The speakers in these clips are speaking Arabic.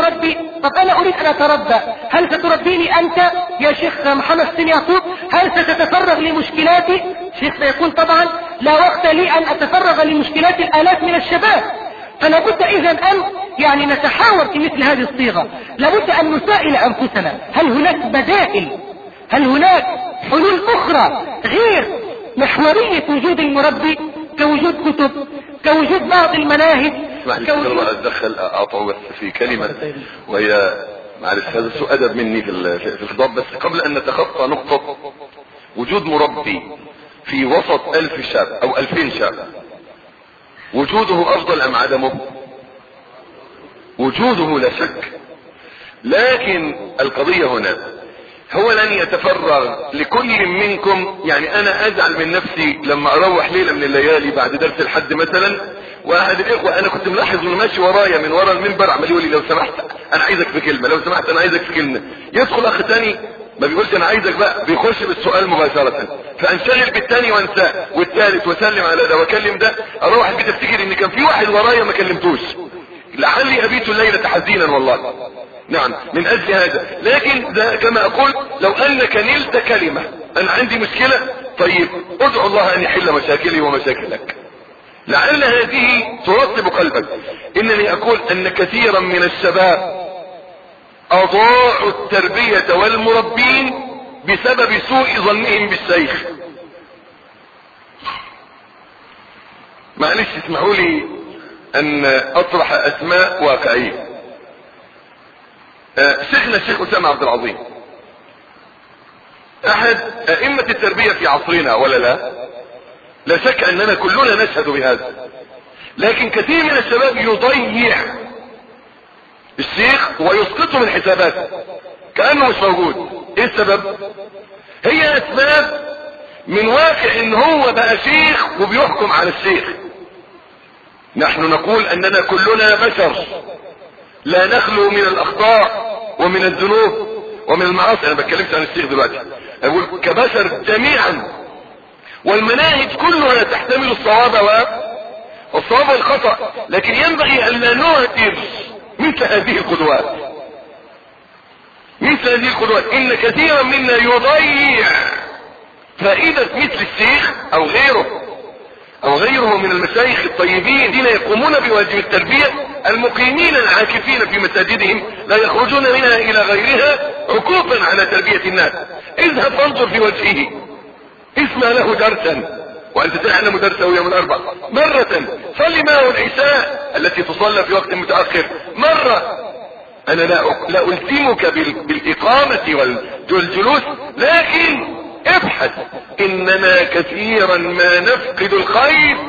تربي. طب انا اريد ان اتربى، هل ستربيني انت يا شيخ محمد حسين يعقوب؟ هل ستتفرغ لمشكلاتي؟ شيخ سيقول طبعا لا وقت لي ان اتفرغ لمشكلات الالاف من الشباب. فلا بد اذا ان يعني نتحاور في مثل هذه الصيغة. لابد ان نسائل انفسنا، هل هناك بدائل؟ هل هناك حلول اخرى غير محورية وجود المربي، كوجود كتب، كوجود بعض المناهج؟ الله اتدخل اعطوا بس في كلمة، وهي معلش هذا سوء ادب مني في الخطاب، بس قبل ان نتخطى نقطة وجود مربي في وسط 1000 شاب او 2000 شاب، وجوده افضل ام عدمه؟ وجوده لا شك، لكن القضية هنا هو لن يتفرغ لكل منكم. يعني انا ازعل من نفسي لما اروح ليلة من الليالي بعد درس الحد مثلا، واحد الاخوة انا كنت ملاحظ انه ماشي ورايا من ورا المنبر عمال يقول لي لو سمحت انا عايزك في كلمة، لو سمحت انا عايزك في كلمة. يدخل اخ تاني ما بيقولش انا عايزك بقى، بيخش بالسؤال مباشرة، فانشغل بالتاني وانساه، والثالث وسلم على ده واكلم ده. اروح البيت افتكر ان كان في واحد ورايا ما كلمتوش، لعلي ابيت الليلة حزينا والله. نعم من اجل هذا. لكن ده كما اقول لو انك نلت كلمة انا عندي مشكلة، طيب ادعو الله ان يحل مشاكلي ومشاكلك، لعل هذه ترطب قلبك. انني اقول ان كثيرا من الشباب اضاعوا التربية والمربين بسبب سوء ظنهم بالشيخ. معلش اسمحوا لي ان اطرح اسماء واقعية. شيخنا الشيخ أسامة عبد العظيم احد ائمة التربية في عصرنا ولا لا؟ لا شك اننا كلنا نشهد بهذا، لكن كثير من الشباب يضيع الشيخ ويسقطه من حساباته كأنه مش موجود. ايه السبب؟ هي اسباب من واقع ان هو بقى شيخ وبيحكم على الشيخ. نحن نقول اننا كلنا بشر لا نخلو من الاخطاء ومن الذنوب ومن المعاصي. انا بتكلمش عن الشيخ دلوقتي، اقول كبشر جميعا، والمناهج كلها تحتمل الصواب والصواب والخطأ، لكن ينبغي ان لا نهدر مثل هذه القدوات. مثل هذه القدوات ان كثيرا منا يضيع فائدة مثل الشيخ او غيره من المشايخ الطيبين الذين يقومون بواجب التربية، المقيمين العاكفين في مساجدهم لا يخرجون منها الى غيرها عكوفا على تربية الناس. اذهب فانظر في وجهه، اسمع له درسا وانت تعلم درسه يوم الاربع مرة، صلي معه العشاء التي تصلى في وقت متأخر مرة. انا لا الزمك بالاقامة والجلوس، لكن ابحث. اننا كثيرا ما نفقد الخير،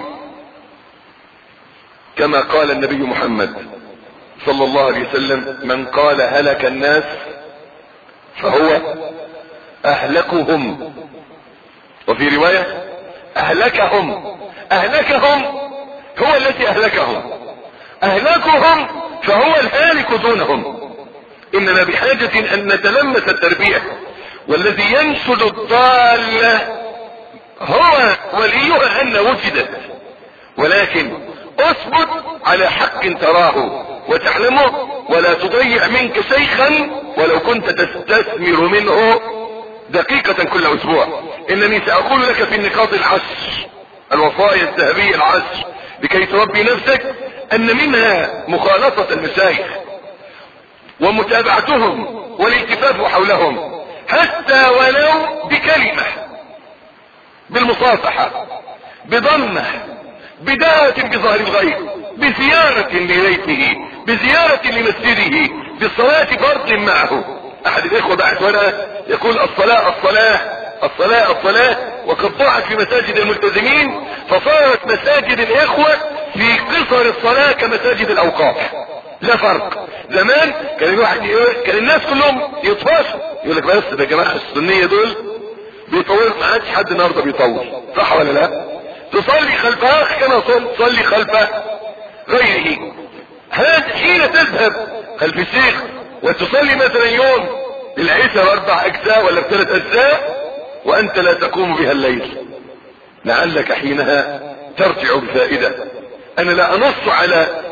كما قال النبي محمد صلى الله عليه وسلم: من قال هلك الناس فهو اهلكهم، وفي رواية اهلكهم. اهلكهم هو الذي اهلكهم، اهلكهم فهو الهالك دونهم. اننا بحاجة ان نتلمس التربية، والذي ينشد الضالة هو وليها ان وجدت، ولكن اثبت على حق تراه وتعلمه، ولا تضيع منك شيخا ولو كنت تستثمر منه دقيقة كل اسبوع. انني ساقول لك في النقاط العشر، الوصايا الذهبية العشر لكي تربي نفسك، ان منها مخالطة المشايخ ومتابعتهم والالتفاف حولهم، حتى ولو بكلمة، بالمصافحة، بضمة، بدعوة بظهر الغيب، بزيارة لبيته، بزيارة لمسجده، بالصلاة فرض معه. احد الاخوة بعت ورقة يقول الصلاة الصلاة الصلاة الصلاة، وقد ضاعت في مساجد الملتزمين، فصارت مساجد الاخوة في قصر الصلاة كمساجد الاوقاف، لا فرق. زمان كان الواحد كان الناس كلهم يطفشوا، يقول لك بس ده جماعة السنية دول بيطول، ما عادش حد النهارده بيطول، صح ولا لا؟ تصلي خلف اخ كما تصلي خلف غيره. هذا حين تذهب خلف الشيخ وتصلي مثلا يوم العشاء 4 اجزاء ولا 3 اجزاء وانت لا تقوم بها الليل، لعلك حينها ترجع بفائدة. انا لا انص على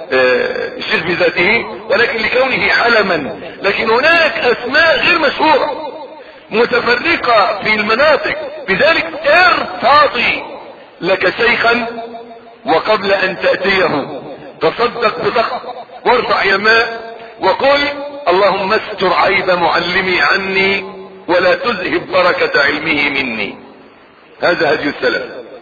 الشيخ بذاته، ولكن لكونه علما. لكن هناك اسماء غير مشهورة متفرقة في المناطق، لذلك ارتضي لك شيخا وقبل ان تأتيه تصدق بضخم وارفع يماء وقل اللهم استر عيب معلمي عني ولا تذهب بركة علمه مني. هذا هدي السلف.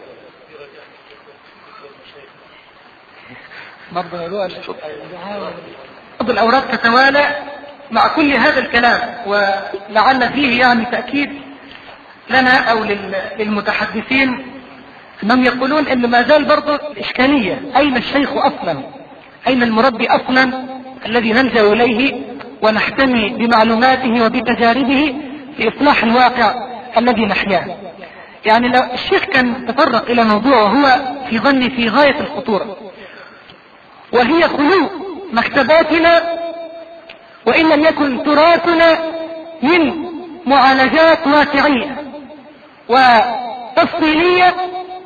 بعض الأوراق تتوالى مع كل هذا الكلام، ولعل فيه يعني تأكيد لنا أو للمتحدثين أنهم يقولون أن ما زال برضو إشكالية، أين الشيخ أصلا؟ أين المربي أصلا الذي نلجأ إليه ونحتمي بمعلوماته وبتجاربه في إصلاح الواقع الذي نحياه؟ يعني لو الشيخ كان تطرق إلى موضوع وهو في ظني في غاية الخطورة، وهي خلو مكتباتنا وإن لم يكن تراثنا من معالجات واقعية وتفصيلية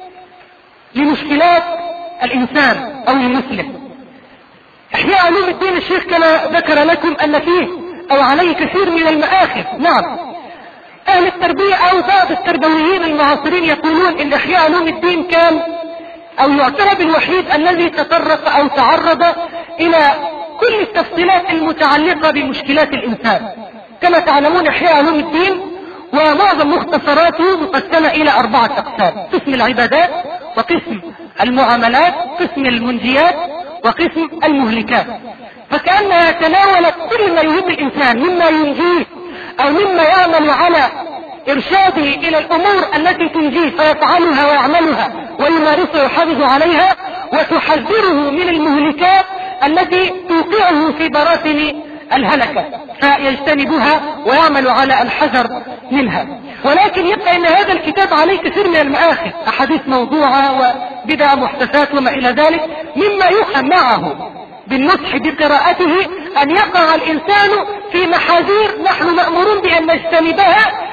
لمشكلات الإنسان أو المسلم. إحياء علوم الدين الشيخ كما ذكر لكم أن فيه أو عليه كثير من المآخذ. نعم، أهل التربية أو بعض التربويين المعاصرين يقولون إن إحياء علوم الدين كان أو يعتبر الوحيد الذي تطرق أو تعرض إلى كل التفصيلات المتعلقة بمشكلات الإنسان. كما تعلمون إحياء علوم الدين ومعظم مختصراته مقسمة إلى 4 أقسام: قسم العبادات، وقسم المعاملات، قسم المنجيات، وقسم المهلكات. فكأنها تناولت كل ما يهم الإنسان مما ينجيه أو مما يعمل على إرشاده إلى الأمور التي تنجيه فيفعلها ويعملها ويمارسها ويحافظ عليها، وتحذره من المهلكات التي توقعه في براثن الهلكة فيجتنبها ويعمل على الحذر منها. ولكن يبقى ان هذا الكتاب عليه كثير من المآخذ، احاديث موضوعة وبدع محدثات وما الى ذلك، مما يفهم معه بالنصح بقراءته ان يقع الانسان في محاذير نحن مأمورون بان نجتنبها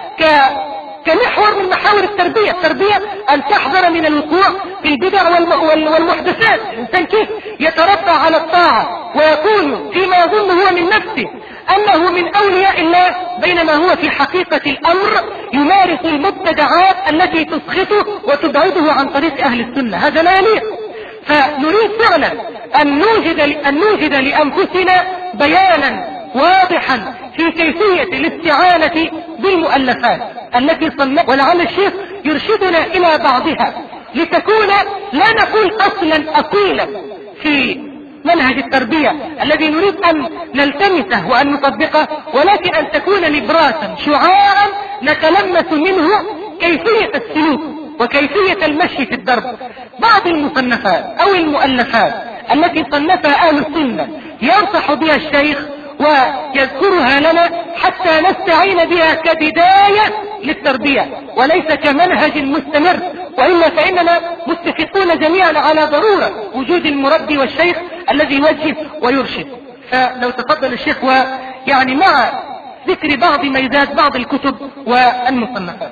كمحور من محاور التربية. التربية ان تحذر من الوقوع في البدع والمحدثات. الانسان كيف يتربى على الطاعة ويكون فيما يظن هو من نفسه انه من اولياء الله، بينما هو في حقيقة الامر يمارس المبتدعات التي تسخطه وتبعده عن طريق اهل السنة. هذا لا يليق. فنريد فعلا ان نوجد لانفسنا بيانا واضحا في كيفية الاستعانة بالمؤلفات التي صنفها، ولعل الشيخ يرشدنا الى بعضها لتكون لا نقول اصلا اصيلا في منهج التربية الذي نريد ان نلتمسه وان نطبقه، ولكن ان تكون نبراسا شعاعا نتلمس منه كيفية السلوك وكيفية المشي في الدرب. بعض المصنفات او المؤلفات التي صنفها اهل السنة ينصح بها الشيخ ويذكرها لنا حتى نستعين بها كبداية للتربية وليس كمنهج مستمر، وإلا فإننا متفقون جميعا على ضرورة وجود المربي والشيخ الذي يوجه ويرشد. فلو تفضل الشيخ ويعني مع ذكر بعض ميزات بعض الكتب والمصنفات.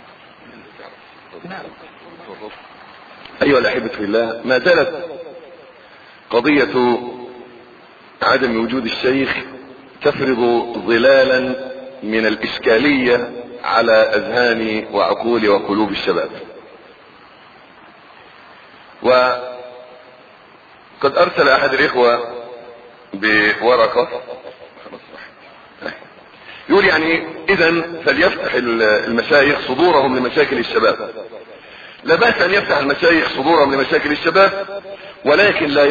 أيها الأحبة في الله، ما زالت قضية عدم وجود الشيخ تفرض ظلالا من الإشكالية على أذهان وعقول وقلوب الشباب. وقد أرسل أحد الإخوة بورقة يقول يعني إذن فليفتح المشايخ صدورهم لمشاكل الشباب. لا بأس أن يفتح المشايخ صدورهم لمشاكل الشباب، ولكن لا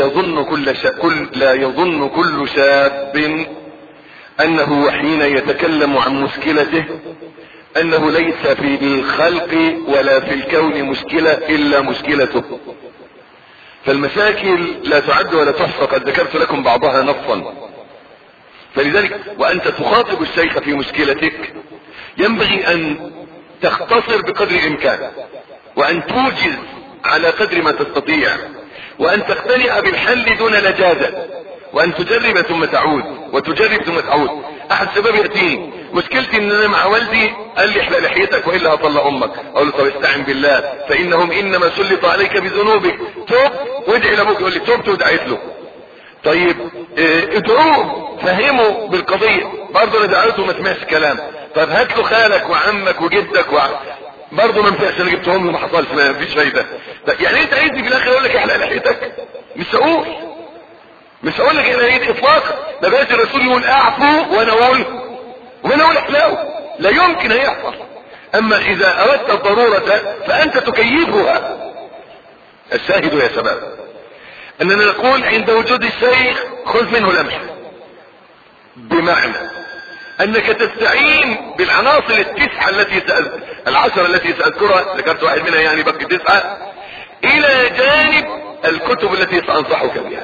يظن كل شاب أنه حين يتكلم عن مشكلته أنه ليس في الخلق ولا في الكون مشكلة إلا مشكلته. فالمشاكل لا تعد ولا تحصى، قد ذكرت لكم بعضها نصا. فلذلك وأنت تخاطب الشيخ في مشكلتك ينبغي أن تختصر بقدر الإمكان، وأن توجز على قدر ما تستطيع، وأن تقتنع بالحل دون لجاجة، وأن تجرب ثم تعود وتجرب ثم تعود. أحد الشباب يأتيني مشكلتي ان انا مع والدي قال لي احلى لحيتك والا هطلع امك. اقول له طب استعن بالله فانهم انما سلط عليك بذنوبك، توب وادعي لابوك. يقول لي توبت ودعيت له. طيب ادعوه فهمه بالقضية، برضه انا دعوته ما سمعش كلام. طب هات له خالك وعمك وجدك برضه ما ينفعش، انا جبتهم له ما حصلش، ما فيش فايده. يعني انت عايزني في الاخر اقول لك احلق لحيتك؟ مش هقول لك احلق لحيتك اطلاقا. ما بقاش الرسول يقول اعفو وانا اقول احلقه، لا يمكن هيحصل. اما اذا اردت الضرورة فانت تكيفها. الشاهد يا شباب اننا نقول عند وجود الشيخ خذ منه لمحة، بمعنى انك تستعين بالعناصر التسعة العشرة التي سأذكرها، ذكرت واحد منها يعني بقي 9، الى جانب الكتب التي سأنصحك بها.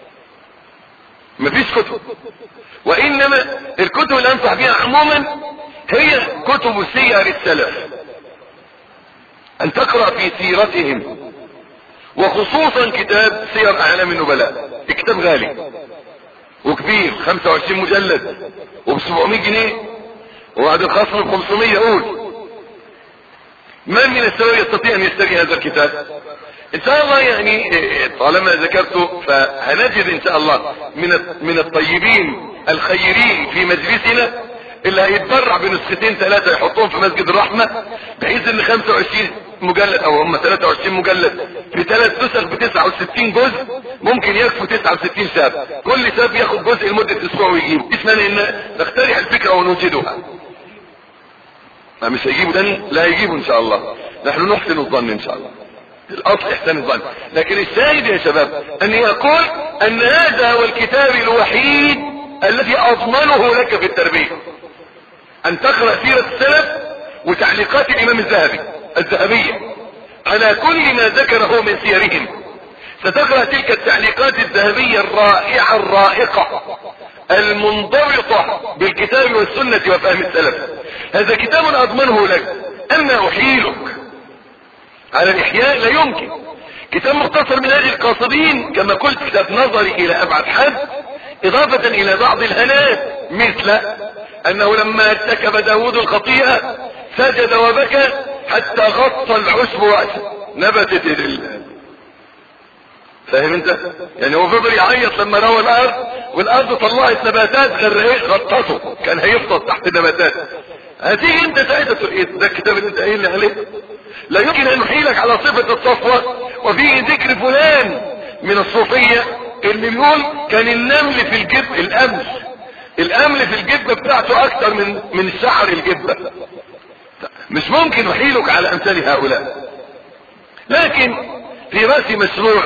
مفيش كتب، وانما الكتب اللي انصح بها عموما هي كتب سير السلف، ان تقرأ في سيرتهم، وخصوصا كتاب سير اعلام النبلاء. الكتاب غالي وكبير، 25 مجلد وب700 جنيه، وبعد الخصم ب500. اقول من من الشباب يستطيع ان يشتري هذا الكتاب؟ ان شاء الله يعني طالما ذكرته فهنجد ان شاء الله من الطيبين الخيرين في مجلسنا اللي هيتبرع بنسختين 3 يحطهم في مسجد الرحمة، بحيث ان 25 مجلد او هم 23 مجلد في 3 نسخ ب69 جزء ممكن يكفوا 69 شاب، كل شاب ياخد جزء لمدة اسبوع ويجيب. اسمنا ان نقترح الفكرة ونوجدها. ما مش هيجيبوا تاني؟ لا يجيبوا ان شاء الله، نحن نحسن الظن ان شاء الله، الاصل احسان الظن. لكن الشاهد يا شباب اني اقول ان هذا هو الكتاب الوحيد الذي اضمنه لك في التربية، ان تقرأ سيرة السلف وتعليقات الامام الذهبية على كل ما ذكره من سيرهم. ستقرأ تلك التعليقات الذهبية الرائعة الرائقة المنضبطة بالكتاب والسنة وفهم السلف. هذا كتاب اضمنه لك. اما احيلك على الاحياء لا يمكن. كتاب مختصر من هذه القاصدين كما قلت كتاب نظري الى ابعد حد، اضافة الى بعض الهنات، مثل انه لما ارتكب داود الخطيئة سجد وبكى حتى غطى العشب رأسه، نبتت فاهم انت؟ يعني هو فضل يعيط لما روى الارض والارض طلعت نباتات غطته، كان هيفضل تحت النباتات. هتيجي انت ساعتها تقول ايه ده الكتاب اللي انت قايل لي عليه؟ لا يمكن ان نحيلك على صفة الصفوة وفيه ذكر فلان من الصوفية اللي بيقول كان النمل في الجب، الامل في الجبة بتاعته اكتر من شعر الجبة. مش ممكن نحيلك على امثال هؤلاء. لكن في رأسي مشروع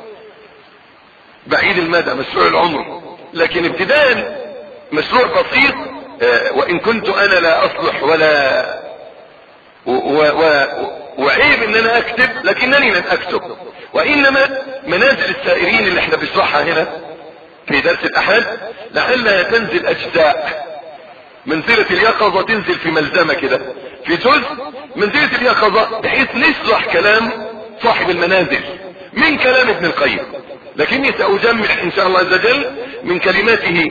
بعيد المدى، مشروع العمر، لكن ابتداء مشروع بسيط، وان كنت انا لا اصلح وعيب ان انا اكتب، لكنني لن اكتب، وانما منازل السائرين اللي احنا بنشرحها هنا في درس الاحد لعلها تنزل اجزاء. منزلة اليقظة تنزل في ملزمة كده، في جزء منزلة اليقظة، بحيث نشرح كلام صاحب المنازل من كلام ابن القيم، لكني سأجمع ان شاء الله عز وجل من كلماته،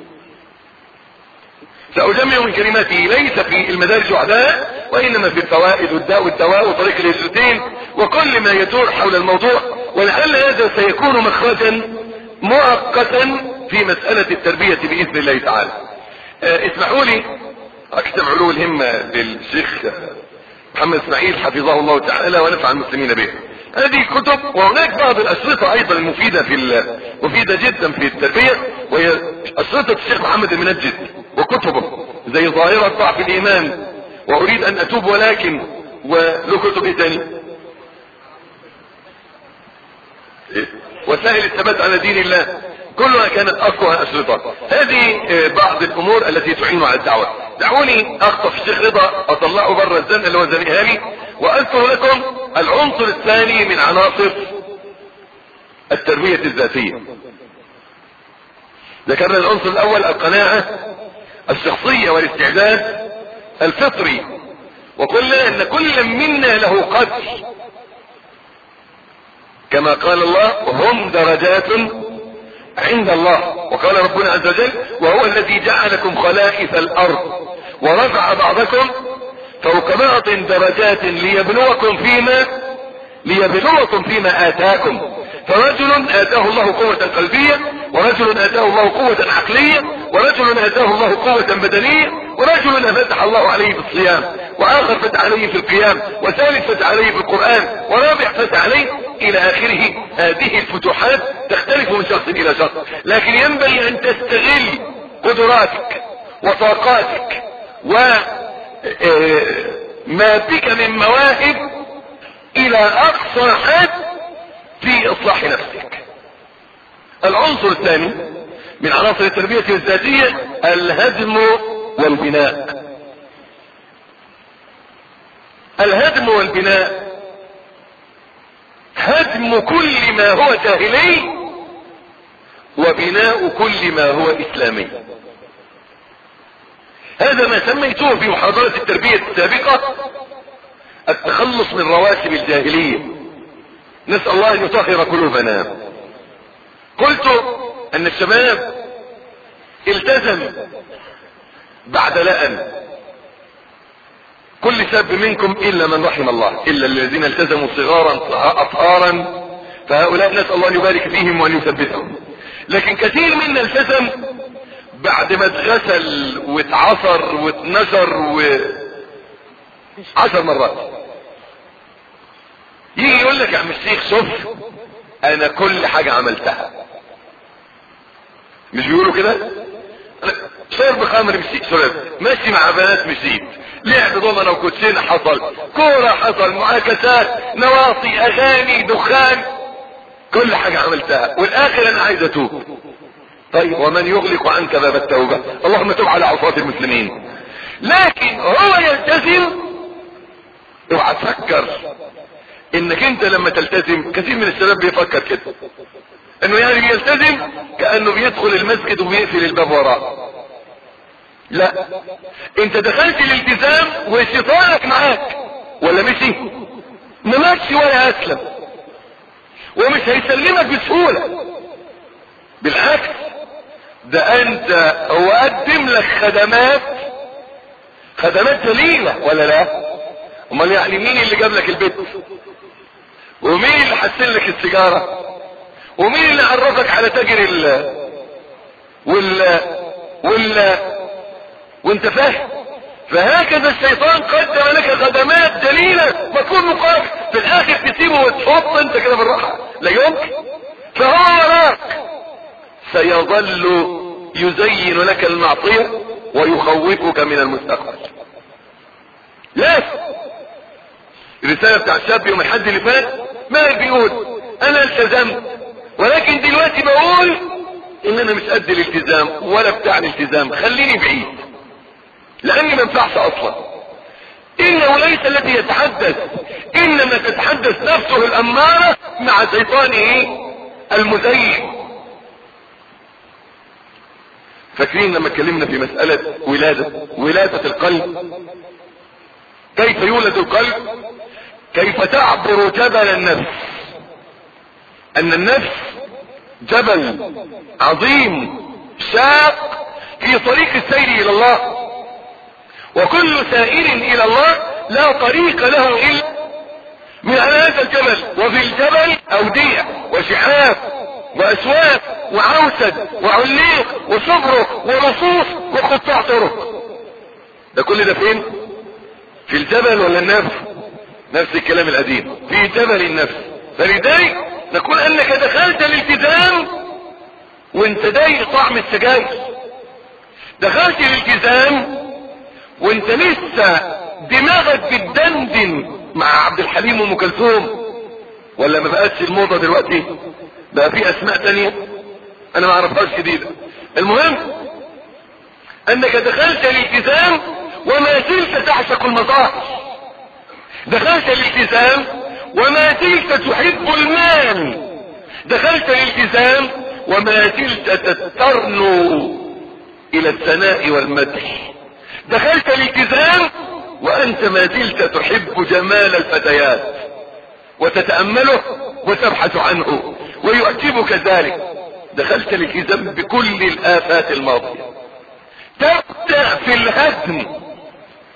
ليس في المدارج وحدها، وانما في الفوائد والدواء وطريق الهجرتين وكل ما يدور حول الموضوع. ولعل هذا سيكون مخرجا مؤقتا في مسألة التربية بإذن الله تعالى. اسمحوا لي اكتب علو الهمة للشيخ محمد اسماعيل حفظه الله تعالى ونفع المسلمين به. هذه كتب، وهناك بعض الاشرطة ايضا مفيدة جدا في التربية، وهي اشرطة الشيخ محمد المنجد وكتبه زي ظاهرة ضعف الايمان واريد ان اتوب ولكن، وله كتب ايه تاني؟ وسائل الثبات على دين الله، كلها كانت اقوى اشرطة. هذه بعض الامور التي تعين على الدعوة. دعوني اخطف الشيخ رضا اطلعه بره الزنقة اللي هو زنقها لي، واذكر لكم العنصر الثاني من عناصر التربية الذاتية. ذكرنا العنصر الاول القناعة الشخصية والاستعداد الفطري، وقلنا ان كل منا له قدر كما قال الله وهم درجات عند الله، وقال ربنا عز وجل وهو الذي جعلكم خلائف الارض ورفع بعضكم فوق بعض درجات ليبلوكم فيما آتاكم. فرجل اتاه الله قوة قلبية، ورجل اتاه الله قوة عقلية، ورجل اتاه الله قوة بدنية، ورجل فتح الله عليه في الصيام، واخر فتح عليه في القيام، وثالث فتح عليه في القرآن، ورابع فتح عليه الى اخره. هذه الفتوحات تختلف من شخص الى شخص، لكن ينبغي ان تستغل قدراتك وطاقاتك وما بك من مواهب الى اقصى حد في اصلاح نفسك. العنصر الثاني من عناصر التربية الذاتية الهدم والبناء. الهدم والبناء، هدم كل ما هو جاهلي وبناء كل ما هو اسلامي. هذا ما سميته في محاضرة التربية السابقة التخلص من رواسب الجاهلية. نسأل الله ان يطهر قلوبنا. قلت ان الشباب التزم بعد لأن كل شاب منكم الا من رحم الله، الا الذين التزموا صغارا اطهارا، فهؤلاء نسأل الله ان يبارك فيهم وان يثبتهم. لكن كثير منا التزم بعد ما اتغسل واتعصر واتنشر 10 مرات. يجي يقول لك يا عم الشيخ شوف انا كل حاجة عملتها. مش بيقولوا كده؟ شرب خمر مشيت، شرب ماشي مع بنات مشيت، لعب ضمنه وكوتشين حصل، كورة حصل، معاكسات، نواصي، اغاني، دخان، كل حاجة عملتها، والاخر انا عايز اتوب. طيب ومن يغلق عنك باب التوبة؟ اللهم تب على عصاة المسلمين. لكن هو يلتزم. اوعى تفكر انك انت لما تلتزم، كثير من الشباب بيفكر كده انه يعني بيلتزم كأنه بيدخل المسجد وبيقفل الباب وراه. لا، انت دخلت الالتزام وشيطانك معاك، ولا مشي؟ ما ماشي ولا اسلم، ومش هيسلمك بسهولة. بالعكس، ده انت هو قدم لك خدمات ذليلة ولا لا؟ امال يعني مين اللي جاب لك البيت؟ ومين اللي حسن لك السيجارة؟ ومين اللي عرفك على تاجر وانت فاهم؟ فهكذا الشيطان قدم لك خدمات دليلة مطلوب مقابل، في الاخر تسيبه وتحط انت كده بالراحة، لا يمكن. فهو وراك سيظل يزين لك المعصية ويخوفك من المستقبل. لا، الرسالة بتاع الشاب يوم الحد اللي فات مالك بيقول انا التزمت، ولكن دلوقتي بقول ان انا مش قد الالتزام ولا بتاع الالتزام، خليني بعيد لاني ما ينفعش اصلا. انه ليس الذي يتحدث، انما تتحدث نفسه الامارة مع شيطانه المزين. فاكرين لما اتكلمنا في مسألة ولادة القلب؟ كيف يولد القلب؟ كيف تعبر جبل النفس؟ ان النفس جبل عظيم شاق في طريق السير الى الله، وكل سائر الى الله لا طريق له الا من على هذا الجبل. وفي الجبل اودية وشحاب واسواق وعوسد وعليق وصبرق ورصوص وقطاع طرق. ده كل ده فين؟ في الجبل ولا النفس؟ نفس الكلام القديم، في جبل النفس. فلذلك نقول انك دخلت الالتزام وانت دايق طعم السجاير، دخلت الالتزام وانت لسه دماغك بتدندن مع عبد الحليم وام كلثوم، ولا ما بقتش الموضة دلوقتي؟ بقى في اسماء تانية انا ما اعرفهاش جديدة. المهم انك دخلت الالتزام وما زلت تعشق المظاهر، دخلت الالتزام وما زلت تحب المال، دخلت الالتزام وما زلت تترنو الى الثناء والمدح، دخلت الالتزام وانت ما زلت تحب جمال الفتيات وتتأمله وتبحث عنه ويعجبك ذلك. دخلت الالتزام بكل الآفات الماضية. تبدأ في الهدم،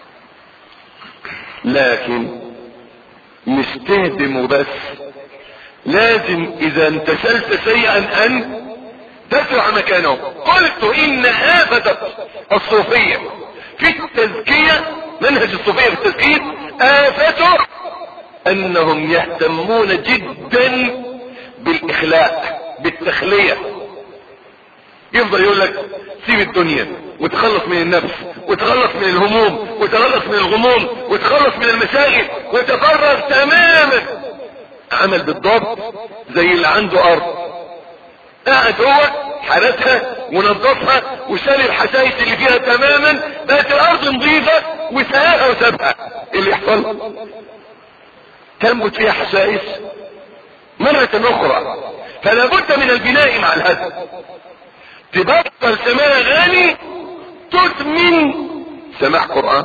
لكن مش تهدم وبس، لازم اذا انتشلت شيئا ان تدفع مكانه. قلت ان آفة الصوفية في التزكية، منهج الصوفية في التزكية آفته انهم يهتمون جدا بالاخلاء، بالتخلية. يفضل يقول لك سيب الدنيا وتخلص من النفس وتخلص من الهموم وتخلص من الغموم وتخلص من المشاغل وتفرغ تماما. عمل بالضبط زي اللي عنده ارض، قاعد هو حرسها ونظفها وشال الحشائش اللي فيها تماما، بقت الارض نظيفة وسقاها وسابها. اللي يحصل تنبت فيها حشائش مرة اخرى. فلا بد من البناء مع الهدم. تبطل سماع اغاني، تدمن سماع قرآن.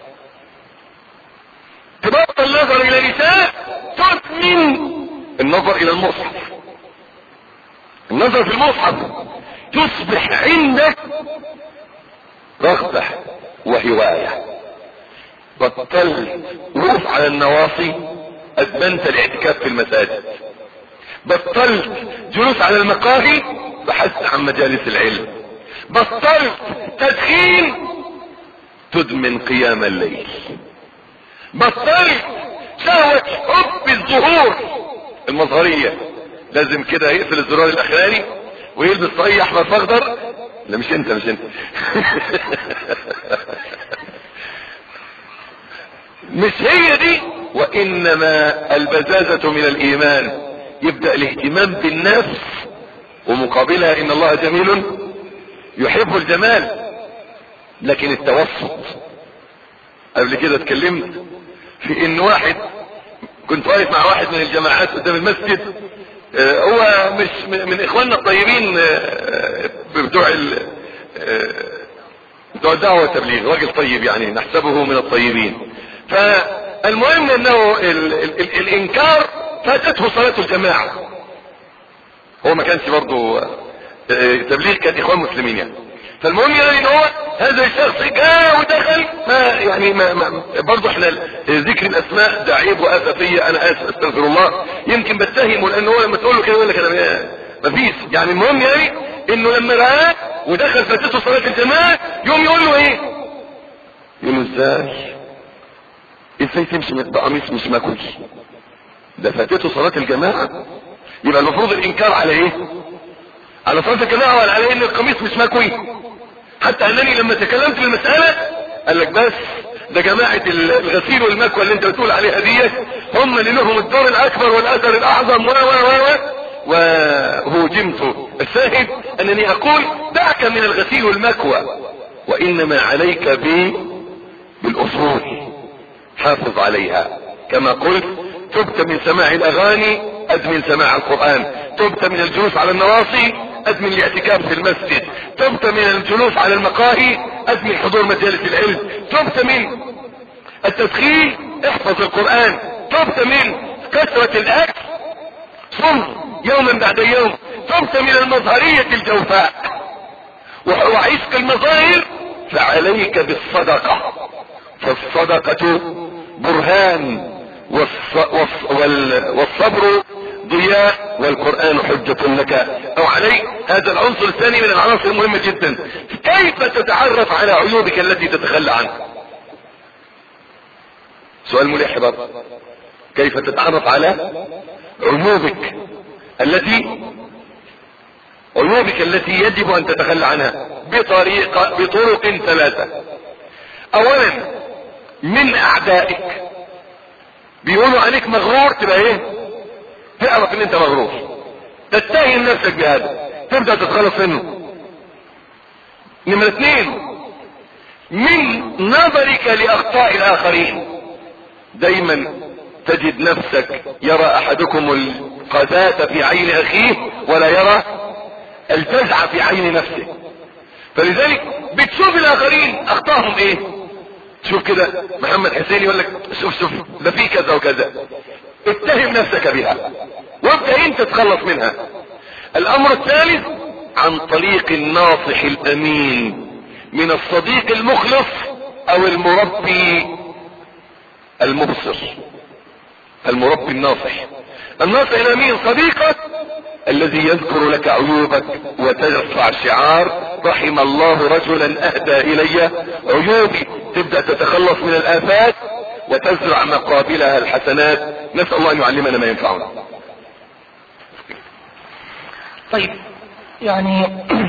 تبطل نظر الى نساء، تدمن النظر الى المصحف. النظر في المصحف تصبح عندك رغبة وهواية. بطلت وقوف على النواصي، ادمنت الاعتكاف في المساجد. بطلت جلوس على المقاهي، بحثت عن مجالس العلم. بطلت تدخين، تدمن قيام الليل. بطلت شهوة حب الظهور المظهرية، لازم كده يقفل الزرار الاخراني ويلبس طاقية احمر فاخضر. لا مش انت مش هي دي. وانما البزازة من الايمان. يبدأ الاهتمام بالنفس ومقابلها ان الله جميل يحب الجمال. لكن التوسط، قبل كده اتكلمت في ان واحد، كنت واقف مع واحد من الجماعات قدام المسجد، هو مش من اخواننا الطيبين بتوع الدعوة والتبليغ، راجل طيب يعني نحسبه من الطيبين. فالمهم انه الانكار فاتته صلاة الجماعة. هو ما كانش برضه تبليغ، كان اخوان مسلمين يعني. فالمهم يعني ان هو هذا الشخص جاء ودخل، ما برضه احنا ذكر الاسماء ده عيب واسفية، انا اسف استغفر الله. يمكن بتهمه لانه هو لما تقول له كده يقول لك انا مفيش يعني. المهم يعني انه لما رآه ودخل فاتته صلاة الجماعة يوم يقول له ايه؟ يقول له ازاي تمشي بقميص مش ماكل؟ ده فاتته صلاة الجماعة. يبقى المفروض الانكار على ايه؟ على صلاة الجماعة ولا على ان القميص مش مكوي؟ حتى انني لما تكلمت في المسألة قال لك بس ده جماعة الغسيل والمكوى اللي انت بتقول عليها دي هم اللي لهم الدور الاكبر والاثر الاعظم وهوجمته. الشاهد انني اقول دعك من الغسيل والمكوى، وانما عليك بالاصول، حافظ عليها. كما قلت تبت من سماع الاغاني، ادمن سماع القرآن. تبت من الجلوس على النواصي، ادمن الاعتكاف في المسجد. تبت من الجلوس على المقاهي، ادمن حضور مجالس العلم. تبت من التدخين، احفظ القرآن. تبت من كثرة الاكل، صم يوما بعد يوم. تبت من المظهرية الجوفاء وعشق المظاهر، فعليك بالصدقة. فالصدقة برهان، والصبر ضياء، والقرآن حجة لك او عليك. هذا العنصر الثاني من العناصر المهمة جدا. كيف تتعرف على عيوبك التي تتخلى عنها؟ سؤال ملح برضه. كيف تتعرف على عيوبك التي يجب ان تتخلى عنها؟ بطرق ثلاثة. اولا من اعدائك. بيقولوا عليك مغرور، تبقى ايه؟ تعرف ان انت مغرور، تتهم نفسك بهذا، تبدأ تتخلص منه. نمرة 2 من نظرك لاخطاء الاخرين. دايما تجد نفسك يرى احدكم القذاة في عين اخيه ولا يرى الجزع في عين نفسه. فلذلك بتشوف الاخرين اخطاهم ايه، شوف كده محمد حسين يقول لك شوف ده في كذا وكذا، اتهم نفسك بها وابدأ انت تتخلص منها. الامر الثالث عن طريق الناصح الامين، من الصديق المخلص او المربي المبصر. المربي الناصح الناصح الامين صديقك الذي يذكر لك عيوبك وترفع شعار رحم الله رجلا اهدى الي عيوبي، تبدأ تتخلص من الآفات وتزرع مقابلها الحسنات. نسأل الله ان يعلمنا ما ينفعنا. طيب يعني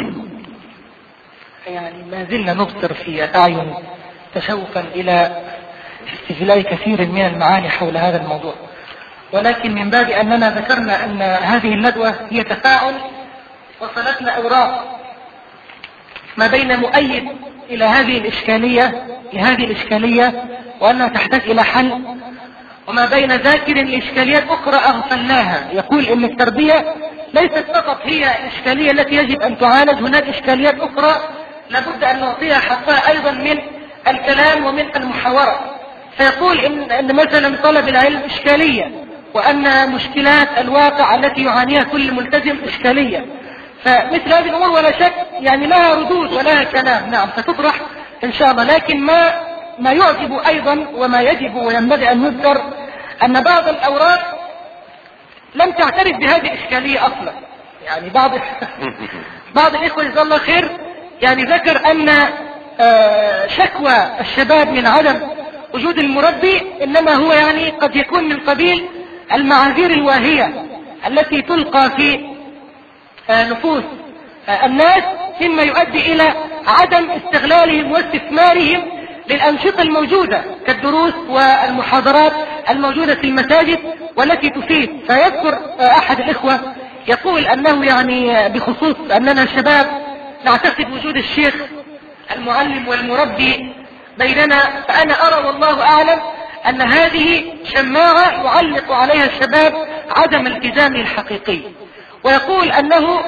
ما زلنا نبصر في الأعين تشوفا إلى استجلاء كثير من المعاني حول هذا الموضوع، ولكن من باب أننا ذكرنا أن هذه الندوة هي تفاعل، وصلتنا أوراق ما بين مؤيد إلى هذه الإشكالية وأنها تحتاج إلى حل، وما بين ذاكر لإشكاليات أخرى أغفلناها. يقول إن التربية ليست فقط هي الإشكالية التي يجب أن تعالج، هناك إشكاليات أخرى لابد أن نعطيها حقها أيضا من الكلام ومن المحاورة. فيقول إن مثلا طلب العلم إشكالية، وأن مشكلات الواقع التي يعانيها كل ملتزم إشكالية. فمثل هذه الأمور ولا شك يعني لها ردود ولها كلام، نعم ستطرح إن شاء الله. لكن ما يعجب أيضا وما يجب وينبغي أن يذكر أن بعض الأوراق لم تعترف بهذه الإشكالية أصلا. يعني بعض الإخوة جزاه الله خير يعني ذكر أن شكوى الشباب من عدم وجود المربي إنما هو يعني قد يكون من قبيل المعاذير الواهية التي تلقى في نفوس الناس، مما يؤدي إلى عدم استغلالهم واستثمارهم للأنشطة الموجودة كالدروس والمحاضرات الموجودة في المساجد والتي تفيد. فيذكر أحد الإخوة يقول أنه يعني بخصوص أننا شباب نعتقد وجود الشيخ المعلم والمربي بيننا، فأنا أرى والله أعلم أن هذه شماعة يعلق عليها الشباب عدم التزام الحقيقي. ويقول أنه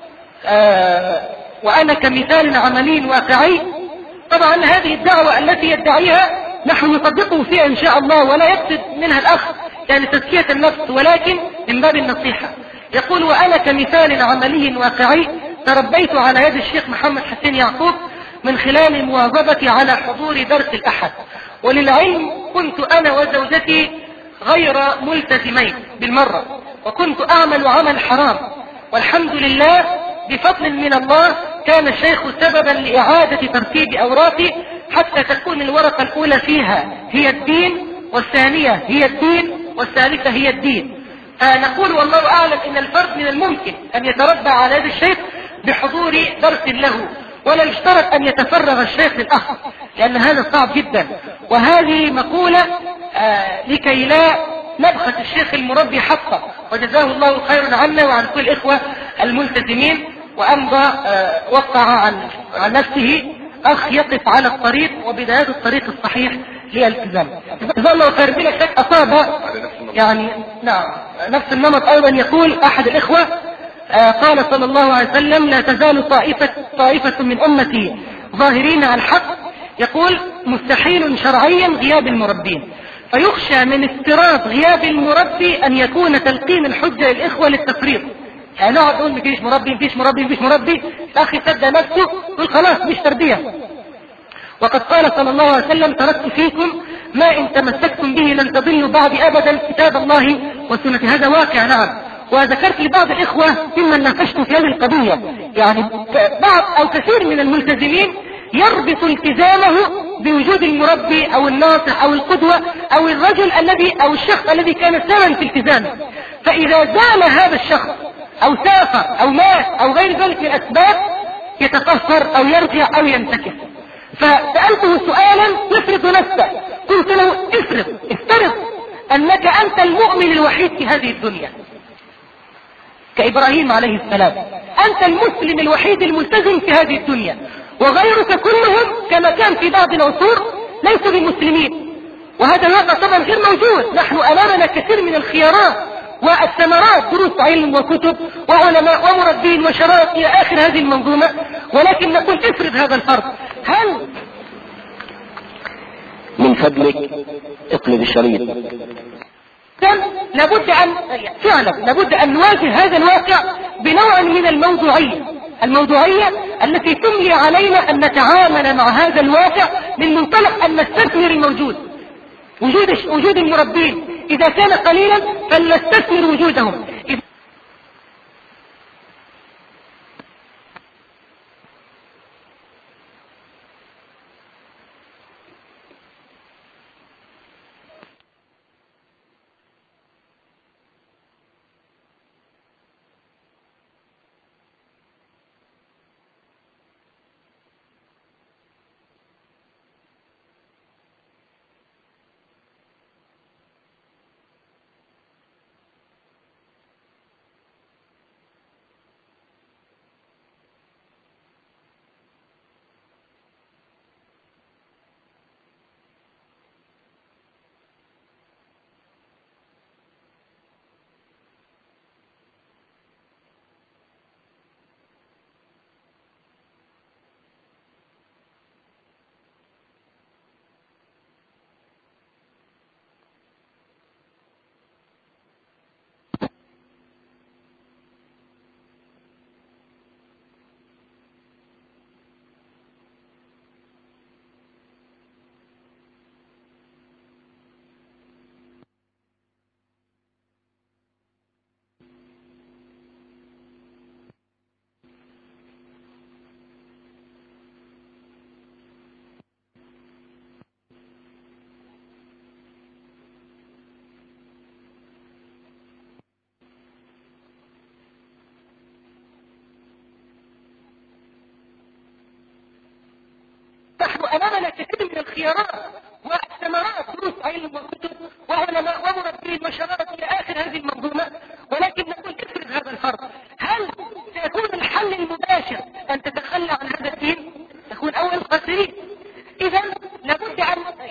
وأنا كمثال عملي واقعي، طبعا هذه الدعوة التي يدعيها نحن نطبقه فيها إن شاء الله، ولا يقصد منها الأخ يعني تزكية النفس، ولكن من باب النصيحة. يقول وأنا كمثال عملي واقعي تربيت على يد الشيخ محمد حسين يعقوب من خلال مواظبتي على حضور درس الأحد، وللعلم كنت أنا وزوجتي غير ملتزمين بالمرة، وكنت أعمل عمل حرام، والحمد لله بفضل من الله كان الشيخ سببا لإعادة ترتيب أوراقي حتى تكون الورقة الأولى فيها هي الدين، والثانية هي الدين، والثالثة هي الدين. فنقول والله أعلم إن الفرد من الممكن أن يتربى على يد الشيخ بحضور درس له، ولا يشترط أن يتفرغ الشيخ للأخ، لأن هذا صعب جدا. وهذه مقولة لكي لا نبخس الشيخ المربي حقه، وجزاه الله خيرا عنا وعن كل الإخوة الملتزمين. وأمضى وقع عن نفسه أخ يقف على الطريق وبداية الطريق الصحيح للالتزام. جزاه الله خيرا. بلا شك أصاب يعني نعم نفس النمط. أيضا يقول أحد الإخوة قال صلى الله عليه وسلم لا تزال طائفة من أمتي ظاهرين على الحق، يقول مستحيل شرعيا غياب المربين، فيخشى من افتراض غياب المربي أن يكون تلقين الحجة للإخوة للتفريط. يعني نقعد نقول مفيش مربي، الأخ يصدق نفسه يقول خلاص مش تربية. وقد قال صلى الله عليه وسلم تركت فيكم ما إن تمسكتم به لن تضلوا بعد أبدا كتاب الله وسنة. هذا واقع نعم. وذكرت لبعض الإخوة ممن ناقشتم في هذه القضية يعني بعض أو كثير من الملتزمين يربط التزامه بوجود المربي أو الناصح أو القدوة أو الرجل الذي أو الشخص الذي كان سببا في التزامه. فإذا زال هذا الشخص أو سافر أو مات أو غير ذلك من الأسباب يتطهر أو يرجع أو ينتكس. فسألته سؤالا يفرض نفسه، قلت له افترض أنك أنت المؤمن الوحيد في هذه الدنيا كإبراهيم عليه السلام، أنت المسلم الوحيد الملتزم في هذه الدنيا، وغيرك كلهم كما كان في بعض العصور ليسوا بمسلمين، وهذا الواقع طبعا غير موجود. نحن أمامنا كثير من الخيارات والثمرات، دروس علم وكتب وعلماء ومربين وشرائط إلى آخر هذه المنظومة، ولكن نقول افرض هذا الفرض، هل من فضلك اقلب الشريط. لابد أن نواجه هذا الواقع بنوع من الموضوعية التي تملي علينا أن نتعامل مع هذا الواقع من منطلق أن نستثمر الموجود. وجود المربين إذا كان قليلا فلنستثمر وجودهم. نحن أمامنا كثير من الخيارات والثمرات، دروس علم وكتب وعلماء ومربين وشرارة إلى آخر هذه المنظومة، ولكن نقول افرض هذا الفرض، هل سيكون الحل المباشر أن تتخلى عن هذا الدين؟ نكون أول خاسرين. إذا لابد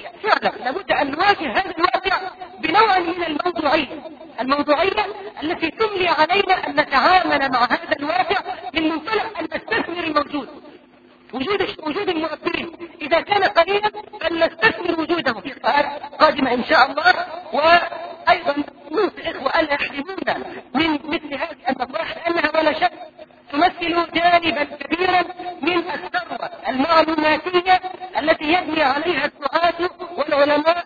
أن نواجه هذا الواقع بنوع من الموضوعية التي تملي علينا أن نتعامل مع هذا الواقع من منطلق أن نستثمر الموجود. وجود المربين إذا كان قليلا فلنستثمر وجودهم في لقاءات قادمة إن شاء الله. وأيضا نوصي الإخوة ألا يحرمونا من مثل هذه النصائح، لأنها ولا شك تمثل جانبا كبيرا من الثروة المعلوماتية التي يبني عليها الدعاة والعلماء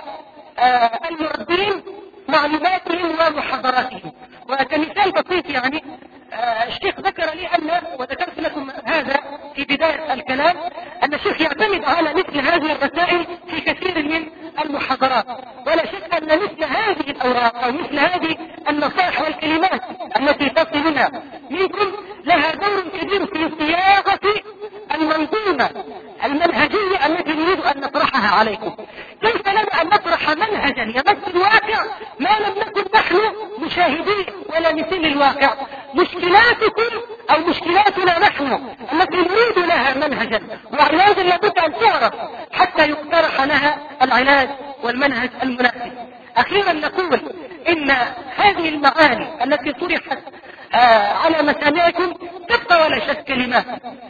والمربين معلوماتهم ومحاضراتهم. وكمثال بسيط يعني الشيخ ذكر لي وذكرت لكم هذا في بداية الكلام، أن الشيخ يعتمد على مثل هذه الرسائل في كثير من المحاضرات، ولا شك أن مثل هذه الأوراق أو مثل هذه النصائح والكلمات التي تصلنا منكم لها دور كبير في صياغة المنظومة المنهجية التي نريد أن نطرحها عليكم. كيف لنا أن نطرح منهجا يمس الواقع ما لم نكن نحن مشاهدين ولا مثل الواقع؟ مشكلاتكم أو مشكلاتنا نحن التي نريد لها منهجا وعلاجا لابد أن تعرف حتى يقترح لها العلاج والمنهج المناسب. أخيرا نقول إن هذه المعاني التي طرحت على مسامعكم تبقى ولا شك كلمات،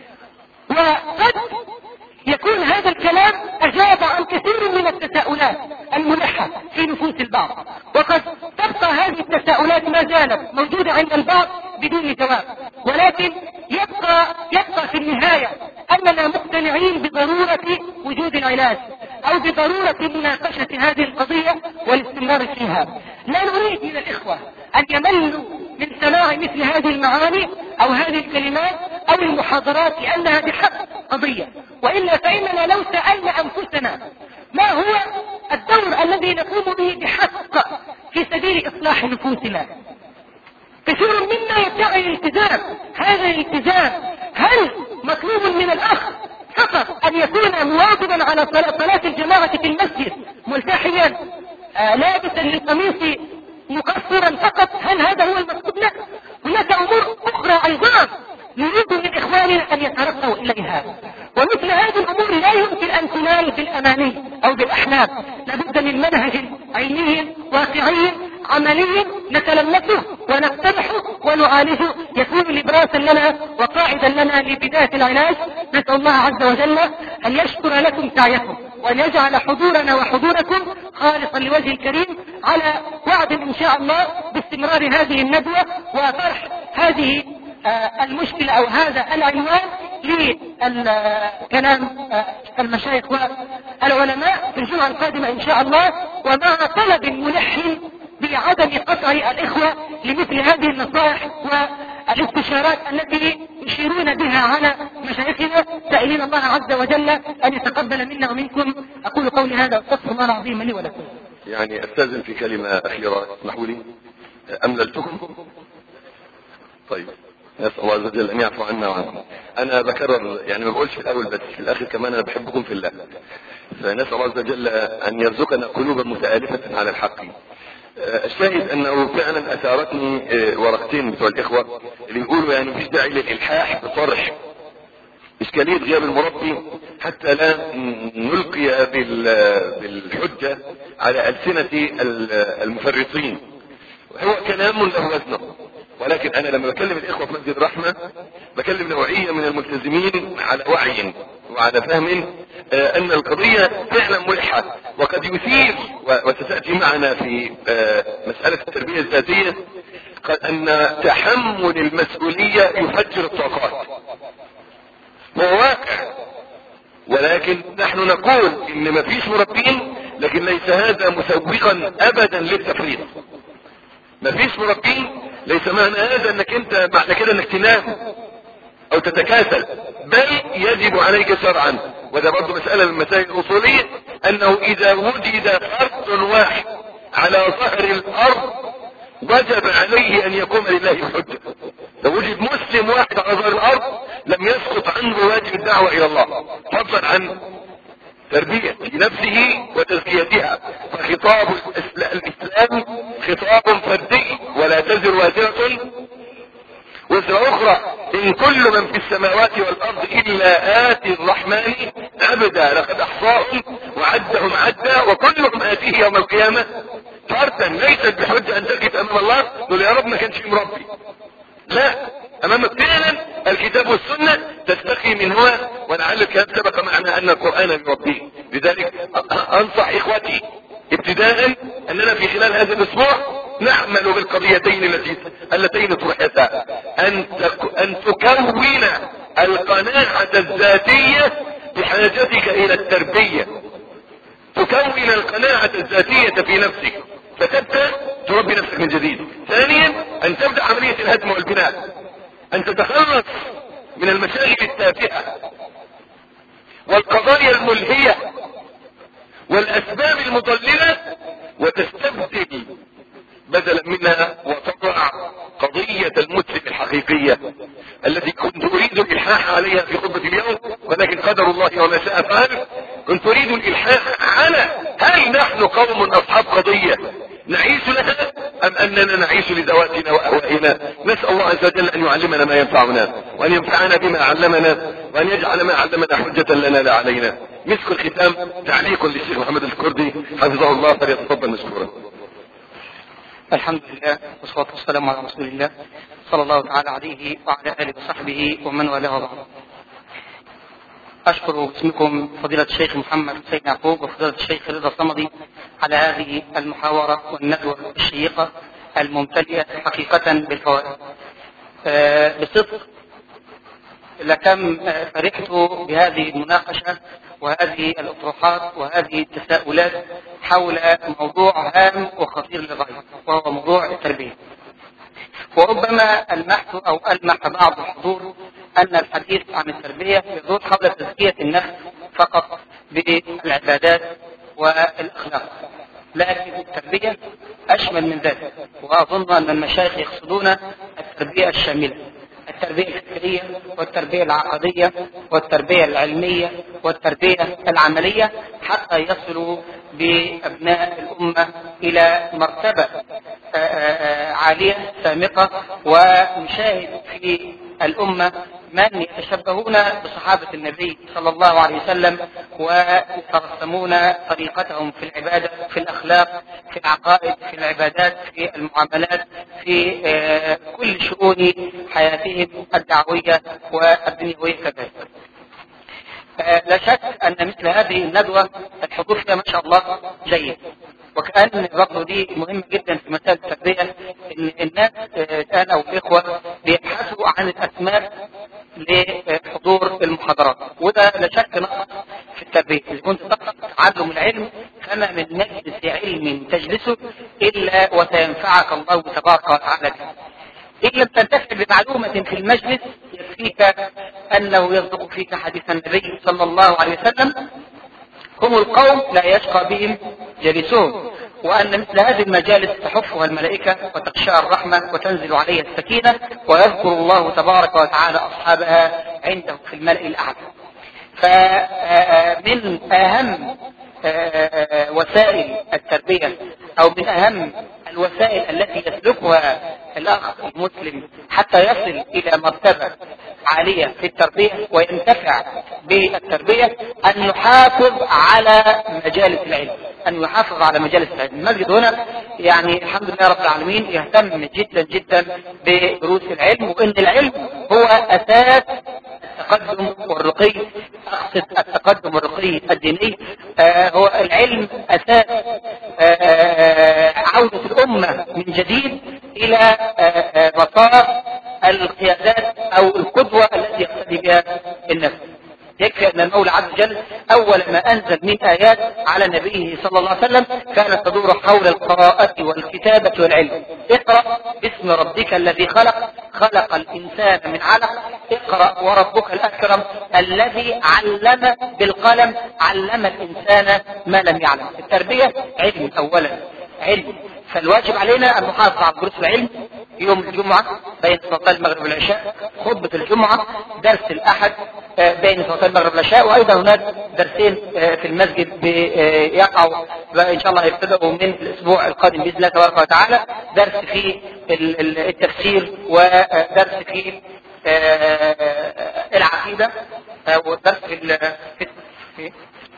وقد يكون هذا الكلام أجاب عن كثير من التساؤلات الملحة في نفوس البعض، وقد تبقى هذه التساؤلات ما زالت موجودة عند البعض بدون جواب، ولكن يبقى في النهاية أننا مقتنعين بضرورة وجود العلاج أو بضرورة مناقشة هذه القضية والاستمرار فيها. لا نريد من الإخوة أن يملوا من سماع مثل هذه المعاني أو هذه الكلمات أو المحاضرات لأنها بحق قضية، وإلا فإننا لو سألنا أنفسنا ما هو الدور الذي نقوم به بحق في سبيل إصلاح نفوسنا. كثير منا يدعي الالتزام، هذا الالتزام هل مطلوب من الأخ فقط أن يكون مواظبا على صلاة الجماعة في المسجد ملتحيا لابسا للقميص مقصرا فقط؟ هل هذا هو المطلوب له؟ هناك أمور أخرى أيضا نريد من إخواننا أن يترقوا إليها، ومثل هذه الأمور لا يمكن أن تنال بالأماني أو بالأحلام، لابد من منهج علمي واقعي عملي نتلمسه ونقترحه ونعالجه يكون لبراسا لنا وقاعدا لنا لبداية العلاج. نسأل الله عز وجل أن يشكر لكم سعيكم وأن يجعل حضورنا وحضوركم خالصا لوجه الكريم، على وعد إن شاء الله باستمرار هذه الندوة وطرح هذه المشكلة أو هذا العنوان لكلام المشايخ والعلماء في الجمعة القادمة إن شاء الله، ومع طلب ملح لعدم قطع الإخوة لمثل هذه النصائح والاستشارات التي يشيرون بها على مشايخنا، سائلين الله عز وجل أن يتقبل منا ومنكم. أقول قولي هذا واستغفر الله العظيم لي ولكم. يعني استاذن في كلمة اخيرة، اسمحوا لي. امللتكم؟ طيب، نسأل الله عز وجل ان يعفو عنا وعنكم. انا بكرر، يعني ما بقولش في الاول بس في الاخر كمان، انا بحبكم في الله، فنسأل الله عز وجل ان يرزقنا قلوبا متآلفة على الحق. الشاهد انه فعلا اثارتني ورقتين بتوع الاخوة اللي يقولوا يعني مفيش داعي للالحاح بصرح اشكالية غياب المربي حتى لا نلقي بالحجة على ألسنة المفرطين. هو كلام له وزنه، ولكن انا لما بكلم الاخوة في مسجد الرحمة بكلم نوعية من الملتزمين على وعي وعلى فهم ان القضية فعلا ملحة، وقد يثير وستأتي معنا في مسألة التربية الذاتية ان تحمل المسؤولية يفجر الطاقات، هو واقع. ولكن نحن نقول ان مفيش مربين، لكن ليس هذا مسوقا ابدا للتفريط. مفيش مربين ليس معنى هذا انك انت معنى كده انك تنام او تتكاسل، بل يجب عليك شرعا، وده برضه مسألة من المسائل الاصولية، انه اذا وجد فرد واحد على ظهر الارض وجب عليه ان يقوم لله بحجة. لو وجد مسلم واحد على ظهر الارض لم يسقط عنه واجب الدعوة الى الله، فضلا عن تربية نفسه وتزكيتها. فخطاب الاسلام خطاب فردي، ولا تزر وازرة وزر اخرى. ان كل من في السماوات والارض الا آتي الرحمن عبدا، لقد احصاهم وعدهم عدا وكلهم آتيه يوم القيامة فردا. ليست بحجة ان تقف امام الله تقول يا رب ما كانش مربي، لا، امامك فعلا الكتاب والسنة تستقي من هو، ولعل الكلام سبق معنا ان القرآن يربيه. لذلك انصح اخوتي ابتداء اننا في خلال هذا الاسبوع نعمل بالقضيتين اللتين طرحتا، ان تكون القناعة الذاتية بحاجتك الى التربية، تكون القناعة الذاتية في نفسك فتبدأ تربي نفسك من جديد. ثانيا ان تبدأ عملية الهدم والبناء، ان تتخلص من المشاغل التافهة والقضايا الملهية والاسباب المضللة، وتستبدل بدلا منها وتضع قضية المسلم الحقيقية التي كنت اريد الالحاح عليها في خطبة اليوم، ولكن قدر الله وما شاء فعل. كنت اريد الالحاح على هل نحن قوم اصحاب قضية نعيش لها ام اننا نعيش لذواتنا واهوائنا. نسأل الله عز وجل ان يعلمنا ما ينفعنا وان ينفعنا بما علمنا وان يجعل ما علمنا حجة لنا لا علينا. مسك الختام تعليق للشيخ محمد الكردي حفظه الله، فليتفضل مشكورا. الحمد لله والصلاة والسلام على رسول الله صلى الله تعالى عليه وعلى آله وصحبه ومن والاه وبعد. أشكر باسمكم فضيلة الشيخ محمد حسين يعقوب وفضيلة الشيخ رضا الصمدي على هذه المحاورة والندوة الشيقة الممتلئة حقيقة بالفوائد. بصدق لكم فرحت بهذه المناقشة وهذه الأطروحات وهذه التساؤلات حول موضوع هام وخطير للغاية، وهو موضوع التربية. وربما ألمح بعض الحضور أن الحديث عن التربية يدور حول تزكية النفس فقط بالعبادات والأخلاق، لكن التربية أشمل من ذلك. وأظن أن المشايخ يقصدون التربية الشاملة، التربية الفكرية والتربية العقدية والتربية العلمية والتربية العملية، حتى يصلوا بأبناء الأمة إلى مرتبة عالية سامقة. ونشاهد في الأمة من يتشبهون بصحابة النبي صلى الله عليه وسلم ويترسمون طريقتهم في العبادة، في الأخلاق، في العقائد، في العبادات، في المعاملات، في كل شؤون حياتهم الدعوية والدنيوية كذلك. لا شك أن مثل هذه الندوة الحضور فيها ما شاء الله جيد، وكأن برضه دي مهمة جدا في مسألة التربية، إن الناس الآن أو الإخوة بيبحثوا عن الأسماء لحضور المحاضرات، وده لا شك نقص في التربية. إذا كنت تقصد تعلم العلم فما من مجلس علم تجلسه إلا وسينفعك الله تبارك وتعالى به. إن لم تنتفع بمعلومة في المجلس يكفيك أنه يصدق فيك حديث النبي صلى الله عليه وسلم: هم القوم لا يشقى بهم جلسهم، وأن مثل هذه المجالس تحفها الملائكة وتخشى الرحمة وتنزل عليها السكينة ويذكر الله تبارك وتعالى أصحابها عنده في الملأ الأعلى. فمن أهم وسائل التربية أو من أهم الوسائل التي يسلكها الأخ المسلم حتى يصل إلى مرتبة عالية في التربية وينتفع بالتربية أن يحافظ على مجالس العلم، أن يحافظ على مجالس العلم. المسجد هنا يعني الحمد لله رب العالمين يهتم جدا جدا بدروس العلم، وإن العلم هو أساس التقدم والرقي. أقصد التقدم والرقي الديني، هو العلم أساس عودة الأمة من جديد إلى مسار القيادات أو القدوة التي يقتدي بها الناس. يكفي أن المولى عز وجل أول ما أنزل من آيات على نبيه صلى الله عليه وسلم كانت تدور حول القراءة والكتابة والعلم. اقرأ باسم ربك الذي خلق، خلق الإنسان من علق، اقرأ وربك الأكرم الذي علم بالقلم، علم الإنسان ما لم يعلم. التربية علم أولا، علم. فالواجب علينا أن نحافظ على دروس العلم يوم الجمعة بين صلاة المغرب والعشاء، خطبة الجمعة، درس الأحد بين صلاة المغرب والعشاء، وأيضا هناك درسين في المسجد يقعوا إن شاء الله يبتدأوا من الأسبوع القادم بإذن الله تبارك وتعالى، درس في التفسير ودرس في العقيدة ودرس في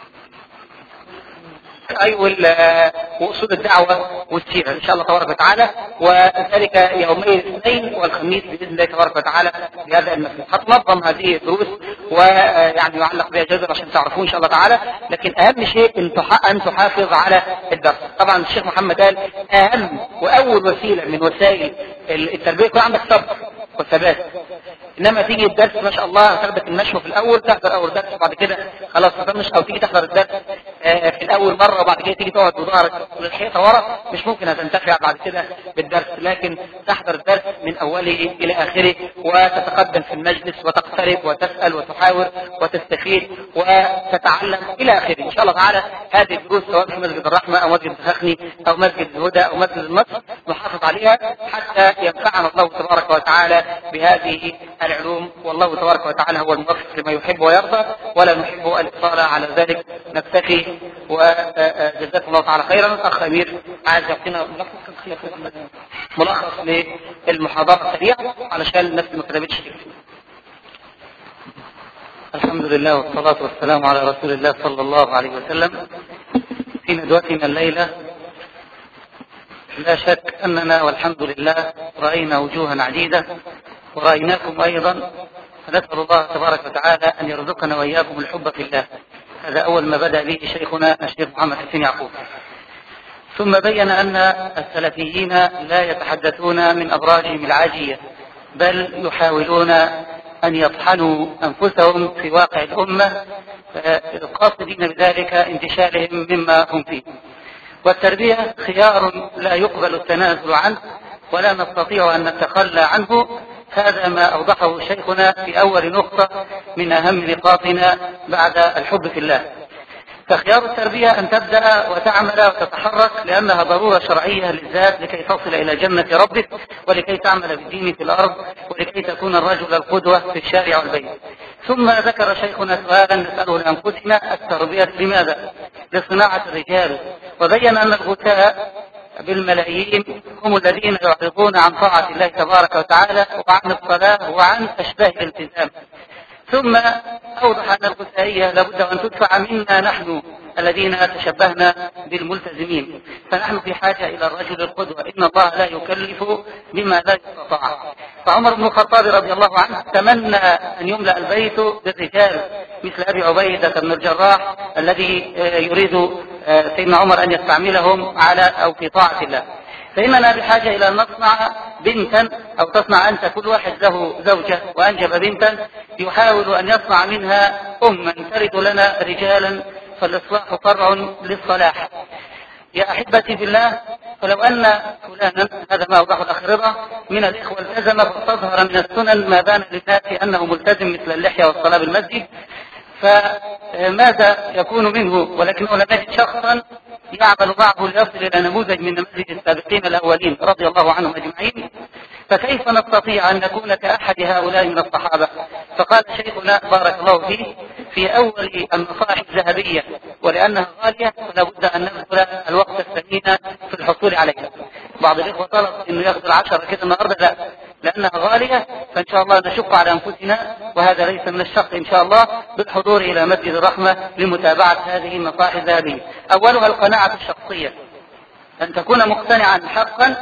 وأصول الدعوة والسيرة إن شاء الله تبارك وتعالى، وذلك يومي الاثنين والخميس بإذن الله تبارك وتعالى بهذا المسجد. هتنظم هذه الدروس ويعني يعلق بها جزء عشان تعرفون إن شاء الله تعالى، لكن أهم شيء أن تحافظ على الدرس. طبعا الشيخ محمد قال أهم وأول وسيلة من وسائل التربية يكون عندك صبر والثبات. انما تيجي الدرس ما شاء الله تاخدك النشوة في الاول، تحضر اول درس وبعد كده خلاص تطنش، او تيجي تحضر الدرس في الاول مرة وبعد كده تيجي تقعد بظهرك للحيطة ورا، مش ممكن هتنتفع بعد كده بالدرس. لكن تحضر الدرس من اوله الى اخره وتتقدم في المجلس وتقترب وتسأل وتحاور وتستفيد وتتعلم الى اخره ان شاء الله تعالى. هذه الدروس سواء في مسجد الرحمة او مسجد الخخني او مسجد الهدى او مسجد النصر نحافظ عليها حتى ينفعنا الله تبارك وتعالى بهذه العلوم، والله تبارك وتعالى هو الموفق لما يحب ويرضى، ولا نحب الإطالة على ذلك. نكتفي وجزاكم الله تعالى خيرا. أخ أمير عايز يعطينا ملخص للمحاضرة السريعة علشان الناس ما كتبتش. الحمد لله والصلاة والسلام على رسول الله صلى الله عليه وسلم. في ندوتنا الليلة لا شك أننا والحمد لله رأينا وجوها عديدة ورأيناكم أيضا، فنسأل الله تبارك وتعالى أن يرزقنا وإياكم الحب في الله. هذا أول ما بدأ به شيخنا الشيخ محمد حسين يعقوب. ثم بين أن السلفيين لا يتحدثون من أبراجهم العاجية، بل يحاولون أن يطحنوا أنفسهم في واقع الأمة قاصدين بذلك انتشالهم مما هم فيه. والتربية خيار لا يقبل التنازل عنه ولا نستطيع أن نتخلى عنه. هذا ما أوضحه شيخنا في أول نقطة من أهم نقاطنا بعد الحب في الله. فخيار التربية أن تبدأ وتعمل وتتحرك لأنها ضرورة شرعية للذات لكي تصل إلى جنة ربك، ولكي تعمل بالدين في الأرض، ولكي تكون الرجل القدوة في الشارع والبيت. ثم ذكر شيخنا سؤالا نسأله لأنفسنا: التربية لماذا؟ لصناعة الرجال. وبين أن الغثاء بالملايين هم الذين يعرضون عن طاعة الله تبارك وتعالى وعن الصلاة وعن أشباه الالتزام. ثم أوضح أن الغثائية لابد أن تدفع منا نحن الذين تشبهنا بالملتزمين، فنحن في حاجة إلى الرجل القدوة. إن الله لا يكلف بما لا يستطاع. فعمر بن الخطاب رضي الله عنه تمنى أن يملأ البيت بالرجال مثل أبي عبيدة بن الجراح الذي يريد سيدنا عمر أن يستعملهم على أو في طاعة الله. فإننا بحاجة إلى أن نصنع بنتا، أو تصنع أنت، كل واحد له زوجة وأنجب بنتا، يحاول أن يصنع منها أما ترد لنا رجالا فالإصلاح فرع للصلاح. يا أحبتي بالله، فلو أن فلانا، هذا ما أوضحه الأخ رضا، من الإخوة التزم فاستظهر من السنن ما بان للناس أنه ملتزم مثل اللحية والصلاة بالمسجد، فماذا يكون منه؟ ولكنه لم يجد شخصا يعمل معه ليصل إلى نموذج من نماذج السابقين الأولين رضي الله عنهم أجمعين، فكيف نستطيع أن نكون كأحد هؤلاء من الصحابة؟ فقال شيخنا بارك الله فيه في أول النصائح الذهبية، ولأنها غالية فلا بد أن نبذل الوقت الثمين في الحصول عليها. بعض الإخوة طلب أنه يأخذ 10 كده النهارده، لا، لأنها غالية، فإن شاء الله نشق على أنفسنا، وهذا ليس من الشق إن شاء الله، بالحضور إلى مسجد الرحمة لمتابعة هذه النصائح الذهبية. أولها القناعة الشخصية، أن تكون مقتنعا حقا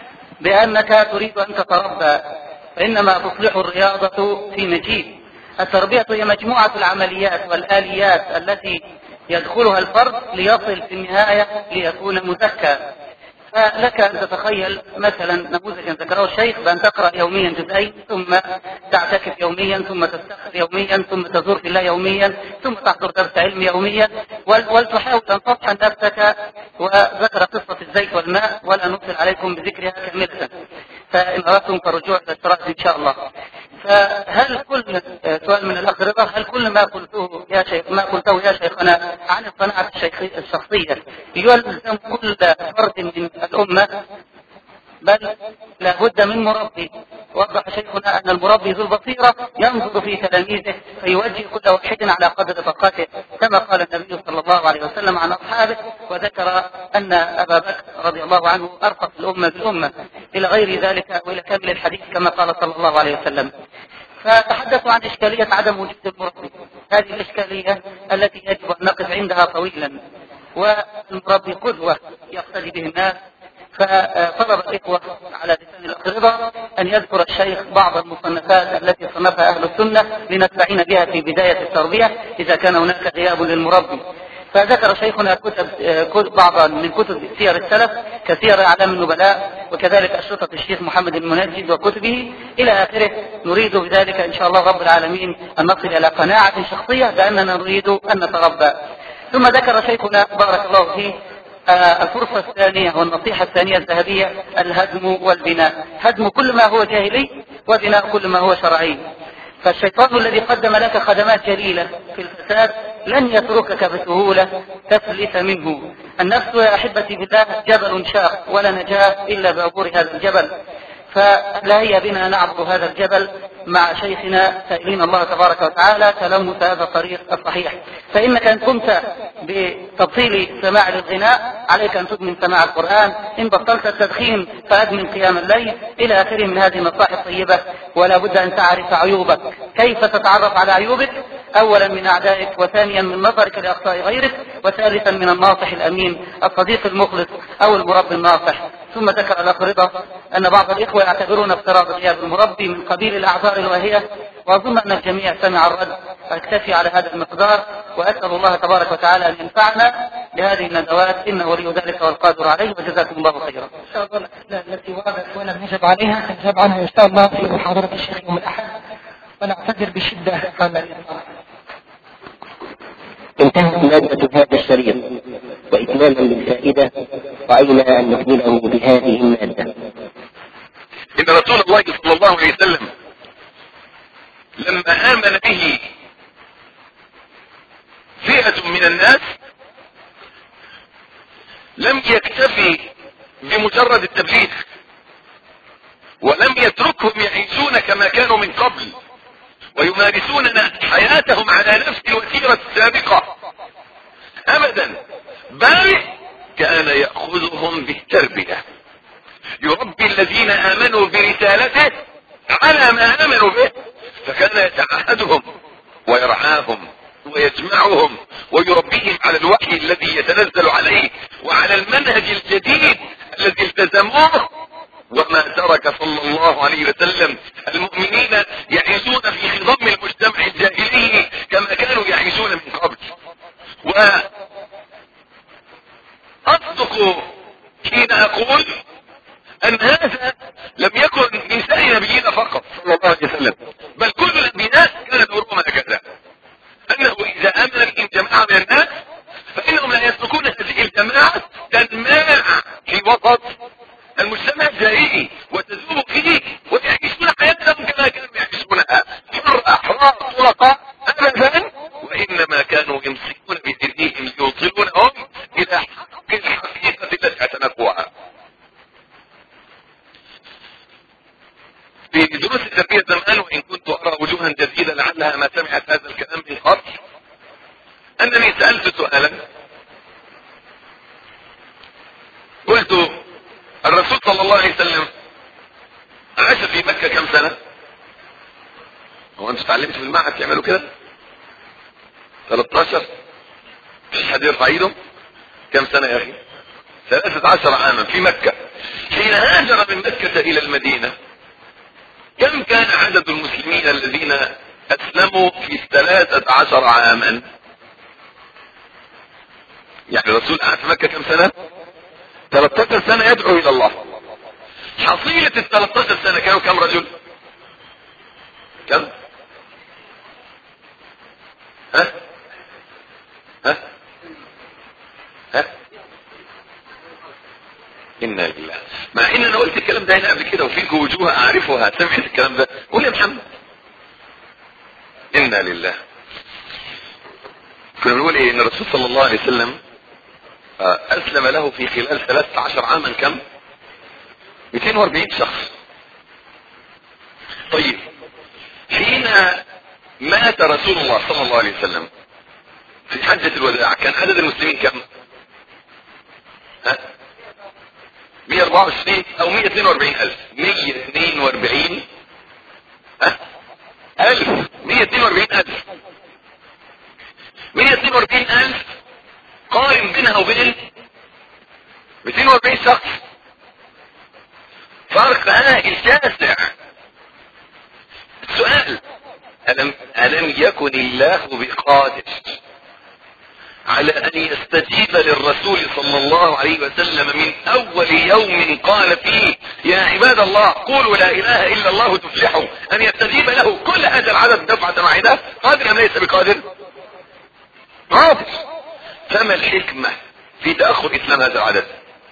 بأنك تريد أن تتربى، فإنما تصلح الرياضة في مجيء. التربية هي مجموعة العمليات والآليات التي يدخلها الفرد ليصل في النهاية ليكون مزكى. فلك أن تتخيل مثلا نموذجا ذكره الشيخ بأن تقرأ يوميا جزئين، ثم تعتكف يوميا، ثم تستغفر يوميا، ثم تزور في الله يوميا، ثم تحضر درس علم يوميا، ولتحاول أن تطحن نفسك. وذكر قصة الزيت والماء ولا نطل عليكم بذكرها كاملة، فإن أردتم فالرجوع إلى الدراسة إن شاء الله. فهل كل سؤال من الأخ رضا، هل كل ما قلته يا شيخنا عن القناعة الشخصية يلزم كل فرد من الأمة؟ بل لابد من مربي. وضح شيخنا أن المربي ذو البصيرة ينظر في تلاميذه فيوجه كل واحد على قدر طاقته، كما قال النبي صلى الله عليه وسلم عن أصحابه، وذكر أن أبا بكر رضي الله عنه أرفق الأمة بالأمة إلى غير ذلك وإلى كامل الحديث كما قال صلى الله عليه وسلم. فتحدثوا عن إشكالية عدم وجود المربي، هذه الإشكالية التي يجب أن نقف عندها طويلا. والمربي قدوة يقتدي به الناس. فطلب الإخوة على لسان الأخ رضا أن يذكر الشيخ بعض المصنفات التي صنفها أهل السنة لنستعين بها في بداية التربية إذا كان هناك غياب للمربي. فذكر شيخنا بعضا من كتب سير السلف كسير أعلام النبلاء، وكذلك أشرطة الشيخ محمد المنجد وكتبه إلى آخره. نريد بذلك إن شاء الله رب العالمين أن نصل إلى قناعة شخصية بأننا نريد أن نتربى. ثم ذكر شيخنا بارك الله فيه الفرصة الثانية والنصيحة الثانية الذهبية، الهدم والبناء. هدم كل ما هو جاهلي، وبناء كل ما هو شرعي. فالشيطان الذي قدم لك خدمات جليلة في الفساد لن يتركك بسهولة تفلت منه. النفس يا أحبتي بالله جبل شاق، ولا نجاة إلا بعبور هذا الجبل. فلا هي بنا نعبر هذا الجبل مع شيخنا سائلين الله تبارك وتعالى تلمس هذا الطريق الصحيح. فإنك إن قمت بتبطيل سماع للغناء عليك أن تدمن سماع القرآن، إن بطلت التدخين فأدمن قيام الليل، إلى آخره من هذه النصائح الطيبة. ولا بد أن تعرف عيوبك. كيف تتعرف على عيوبك؟ أولا من أعدائك، وثانيا من نظرك لأخطاء غيرك، وثالثا من الناصح الأمين الصديق المخلص أو المربي الناصح. ثم ذكر الأخ رضا أن بعض الإخوة يعتبرون افتراض غياب المربي من قبيل الأعذار الواهية، وأظن أن الجميع سمع الرد. أكتفي على هذا المقدار، وأسأل الله تبارك وتعالى أن ينفعنا بهذه الندوات، إنه ولي ذلك والقادر عليه، وجزاكم الله خيرا. إن شاء الله التي وردت ولم نجب عليها سنجاب عنها إن شاء الله في محاضرة الشيخ يوم الأحد، ونعتذر بشدة عن الإطلاق. انتهت مادة هذا الشريط، وإتماما للفائدة رأينا أن نكمله بهذه المادة. إن رسول الله صلى الله عليه وسلم لما آمن به فئة من الناس لم يكتفي بمجرد التبليغ، ولم يتركهم يعيشون كما كانوا من قبل ويمارسون حياتهم على نفس الوتيرة السابقة أبدا، بل كان يأخذهم بالتربية، يربي الذين آمنوا برسالته على ما آمنوا به، فكان يتعهدهم ويرعاهم ويجمعهم ويربيهم على الوحي الذي يتنزل عليه وعلى المنهج الجديد الذي التزموه. وما ترك صلى الله عليه وسلم المؤمنين يعيشون في خضم المجتمع الجاهلي كما كانوا يعيشون من قبل. وأصدق حين أقول أن هذا لم يكن من سائر نبينا فقط صلى الله عليه وسلم، بل كل الأنبياء كان دورهم هكذا، أنه إذا آمن الجماعة من الناس في دروس التربية زمان، وإن كنت أرى وجوها جديدة لعلها ما سمعت هذا الكلام من قبل، أنني سألت سؤالا قلت: الرسول صلى الله عليه وسلم عاش في مكة كم سنة؟ هو أنت تعلمت في المعهد تعملوا كده؟ 13. مفيش حد يرفع ايده؟ كم سنة يا أخي؟ 13 عاما في مكة. حين هاجر من مكة إلى المدينة كم كان عدد المسلمين الذين أسلموا في 13 عاما؟ يعني الرسول قعد في مكة كم سنة؟ 13 سنة يدعو إلى الله. حصيلة ال 13 سنة كانوا كم رجل؟ كم؟ ها؟ ها؟ ها؟ إنا لله. مع إن أنا قلت الكلام ده هنا قبل كده وفيك وجوه أعرفها سمعت الكلام ده. قول يا محمد. إنا لله. كنا بنقول إيه؟ إن الرسول صلى الله عليه وسلم أسلم له في خلال 13 عاما كم؟ 240 شخص. طيب حين مات رسول الله صلى الله عليه وسلم في حجة الوداع كان عدد المسلمين كم؟ ها؟ 124 او 142 الف. 142 الف. 142 الف. 142 الف قارن بينها وبين 240 شخص، فرق هائل شاسع. السؤال: ألم يكن الله بقادر على أن يستجيب للرسول صلى الله عليه وسلم من أول يوم قال فيه يا عباد الله قولوا لا إله إلا الله تفلحوا، أن يستجيب له كل هذا العدد دفعة واحدة؟ قادر أم ليس بقادر؟ قادر. فما الحكمة في تأخر إسلام هذا العدد؟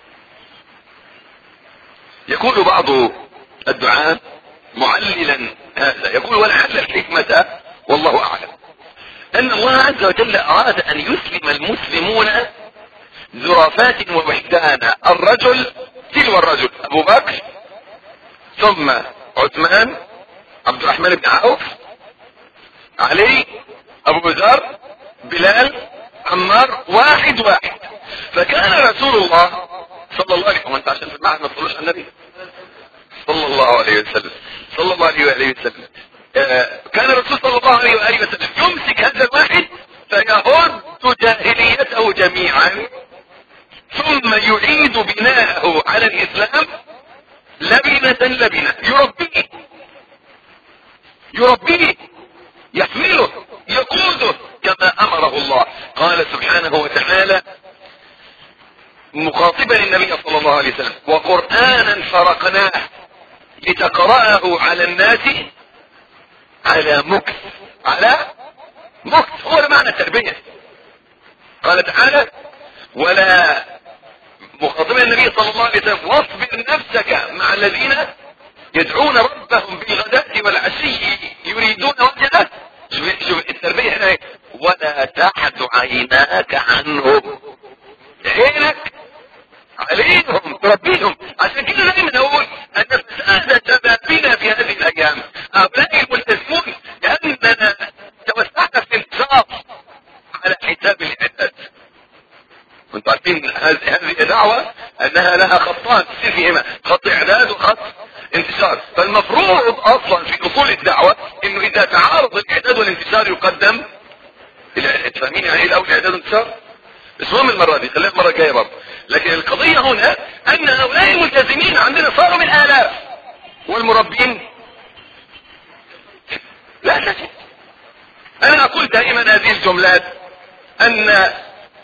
يقول بعض الدعاة معللا هذا، يقول: ولعل الحكمة والله أعلم أن الله عز وجل أراد أن يسلم المسلمون زرافات ووحدانا، الرجل تلو الرجل، أبو بكر ثم عثمان، عبد الرحمن بن عوف، علي، أبو ذر، بلال، عمار، واحد واحد. فكان رسول الله صلى الله عليه وسلم، وانت عشان في المعنى ما تصلوش على النبي صلى الله عليه وسلم، صلى الله عليه وآله وسلم، كان الرسول صلى الله عليه وآله وسلم يمسك هذا الواحد فيهد جاهليته جميعا ثم يعيد بناءه على الإسلام لبنة لبنة، يربيه يحمله يقوده كما أمره الله. قال سبحانه وتعالى مخاطبا النبي صلى الله عليه وسلم: وقرآنا فرقناه لتقرأه على الناس على مكث. على مكث هو معنى التربية. قال تعالى: ولا مخاطبا النبي صلى الله عليه وسلم: واصبر نفسك مع الذين يدعون ربهم بالغداة والعشي يريدون وجهه. شوف التربية هنا: ولا تعد عيناك عنهم، عينك عليهم تربيهم. عشان كده دايما اقول ان فساد شبابنا في هذه الايام هؤلاء الملتزمون، لاننا توسعنا في الانتصار على حساب الاعداد. وانتم عارفين هذه دعوة انها لها خطان تصير فيهما خط اعداد وخط انتشار. فالمفروض اصلا في اصول الدعوة انه اذا تعارض الاعداد والانتشار يقدم الاعداد. فاهمين يعني ايه الاول اعداد والانتشار؟ بس مهم المرة دي، خليها المرة الجاية برضه. لكن القضية هنا ان هؤلاء الملتزمين عندنا صاروا من آلاف، والمربين لا تجد. انا اقول دائما هذه الجملات ان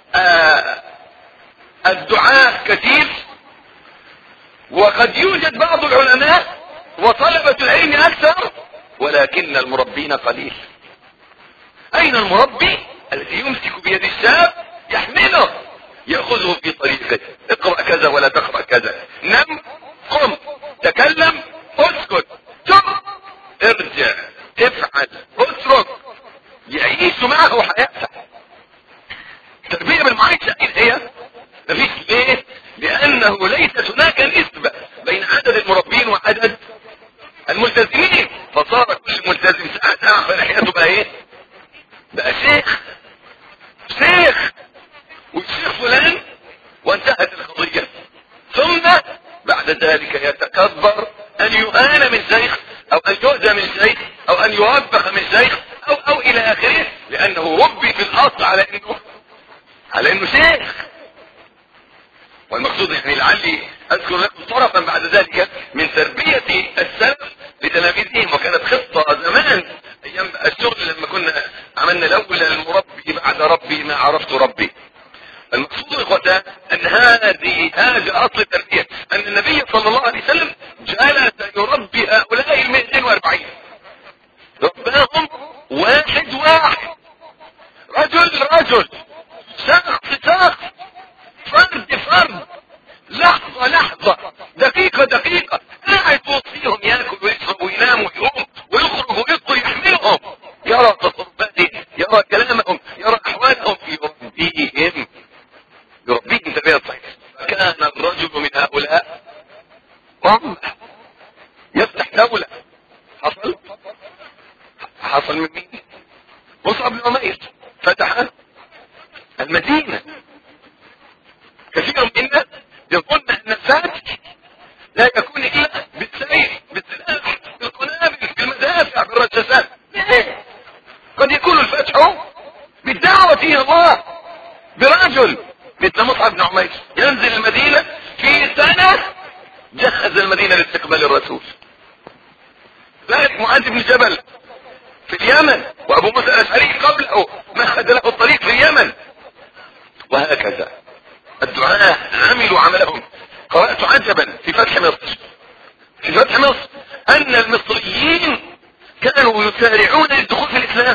الدعاء كثير، وقد يوجد بعض العلماء وطلبة العلم اكثر، ولكن المربين قليل. اين المربي الذي يمسك بيد الشاب يحمله يأخذه في طريقه؟ اقرأ كذا ولا تقرأ كذا، نم، قم، تكلم، اسكت، تب، ارجع، افعل، اترك، يعيش معه حياته. تربية بالمعيشة هي مفيش. ليه؟ لأنه ليست هناك نسبة بين عدد المربين وعدد الملتزمين. فصار كل ملتزم ساعة فلحيته بقى ايه؟ بقى شيخ والشيخ فلان، وانتهت القضية. ثم بعد ذلك يتكبر ان يهان من شيخ او ان يؤذى من شيخ او ان يوبخ من شيخ او الى اخره، لانه ربي في الاصل على انه شيخ. والمقصود يعني لعلي اذكر لكم طرفا بعد ذلك من تربية السلف لتلاميذهم، وكانت خطة زمان ايام الشغل لما كنا عملنا لولا المربي بعد ربي ما عرفت ربي. المقصود اخوتان ان هذا اصل التربية، ان النبي صلى الله عليه وسلم جلس يربي هؤلاء 240 رباهم واحد رجل شخص فرد لحظة دقيقة قاعد يوصيهم ياكل ويشرب وينام ويقوم ويخرج ويدخل يحملهم، يرى تصرفاتهم، يرى كلامهم، يرى احوالهم، يربيهم تربية صحيحة. فكان الرجل من هؤلاء يفتح دولة. حصل من مين؟ مصعب بن عمير فتح المدينة. كثير منا يظن ان الفتح لا يكون الا بالسيف بالسلاح بالقنابل بالمدافع بالرشاشات. قد يكون الفتح بالدعوة الى الله برجل مثل مصعب بن عمير ينزل المدينة في سنة جهز المدينة لاستقبال الرسول. ذلك معاذ بن جبل في اليمن، وابو موسى الاشعري قبله مهد له الطريق في اليمن، وهكذا الدعاة عملوا عملهم. قرأت عجبا في فتح مصر ان المصريين كانوا يسارعون للدخول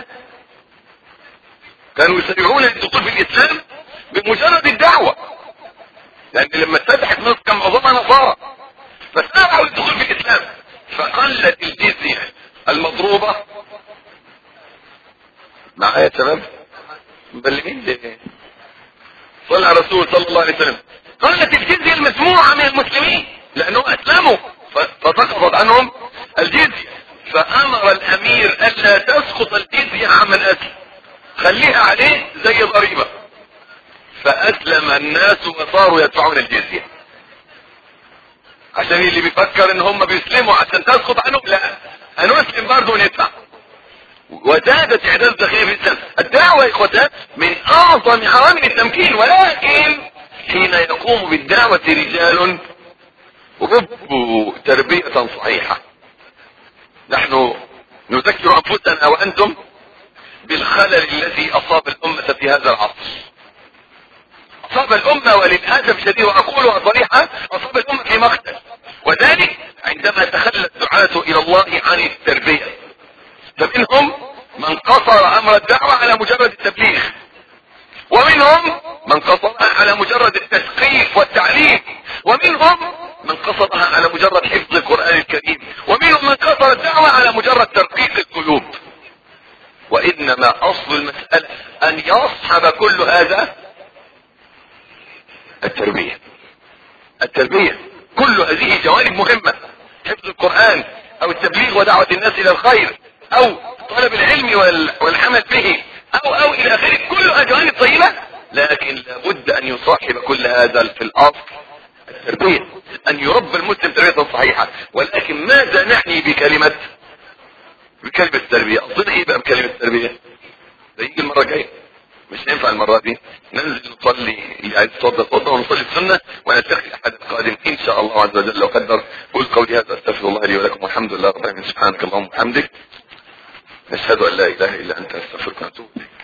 في الاسلام بمجرد الدعوة، لان لما اتفتحت مصر كان معظمها نصارى، فسارعوا للدخول في الاسلام، فقلت الجزية المضروبة. معايا يا شباب مبلغين ليه؟ صلى على الرسول صلى الله عليه وسلم. قلت الجزية المسموعة من المسلمين لانهم اسلموا فسقطت عنهم الجزية، فامر الامير الا تسقط الجزية عن الاسلم، خليها عليه زي ضريبة. فاسلم الناس وصاروا يدفعون الجزية، عشان اللي بيفكر ان هم بيسلموا عشان تسقط عنهم، لا، هنسلم برضه وندفع. وزادت اعداد الداخلية في الاسلام. الدعوة يا اخوتان من اعظم عوامل التمكين، ولكن حين يقوم بالدعوة رجال ربوا تربية صحيحة. نحن نذكر انفسنا وانتم بالخلل الذي اصاب الامة في هذا العصر. اصاب الامة وللاسف شديد، واقولها صريحة، اصاب الامة في مقتل، وذلك عندما تخلى الدعاة الى الله عن التربية. فمنهم من قصر امر الدعوة على مجرد التبليغ، ومنهم من قصرها على مجرد التثقيف والتعليم، ومنهم من قصرها على مجرد حفظ القرآن الكريم، ومنهم من قصر الدعوة على مجرد ترقيق القلوب. وانما اصل المسألة ان يصحب كل هذا التربية. كل هذه جوانب مهمة، حفظ القرآن او التبليغ ودعوة الناس الى الخير او طلب العلم والعمل به او الى اخره، كلها جوانب طيبة، لكن لابد ان يصاحب كل هذا في الاصل التربية، ان يربى المسلم تربية صحيحة. ولكن ماذا نعني بكلمة التربية؟ قصدنا ايه بقى بكلمة التربية؟ ده يجي المرة الجاية، مش هينفع المرة دي. ننزل نصلي، اللي عايز يتوضى ونصلي السنة، ونلتقي الاحد القادم ان شاء الله عز وجل لو قدر. قول قولي هذا، استغفر الله لي ولكم، والحمد لله رب العالمين. سبحانك اللهم وبحمدك، نشهد ان لا اله الا انت، نستغفرك ونتوب اليك.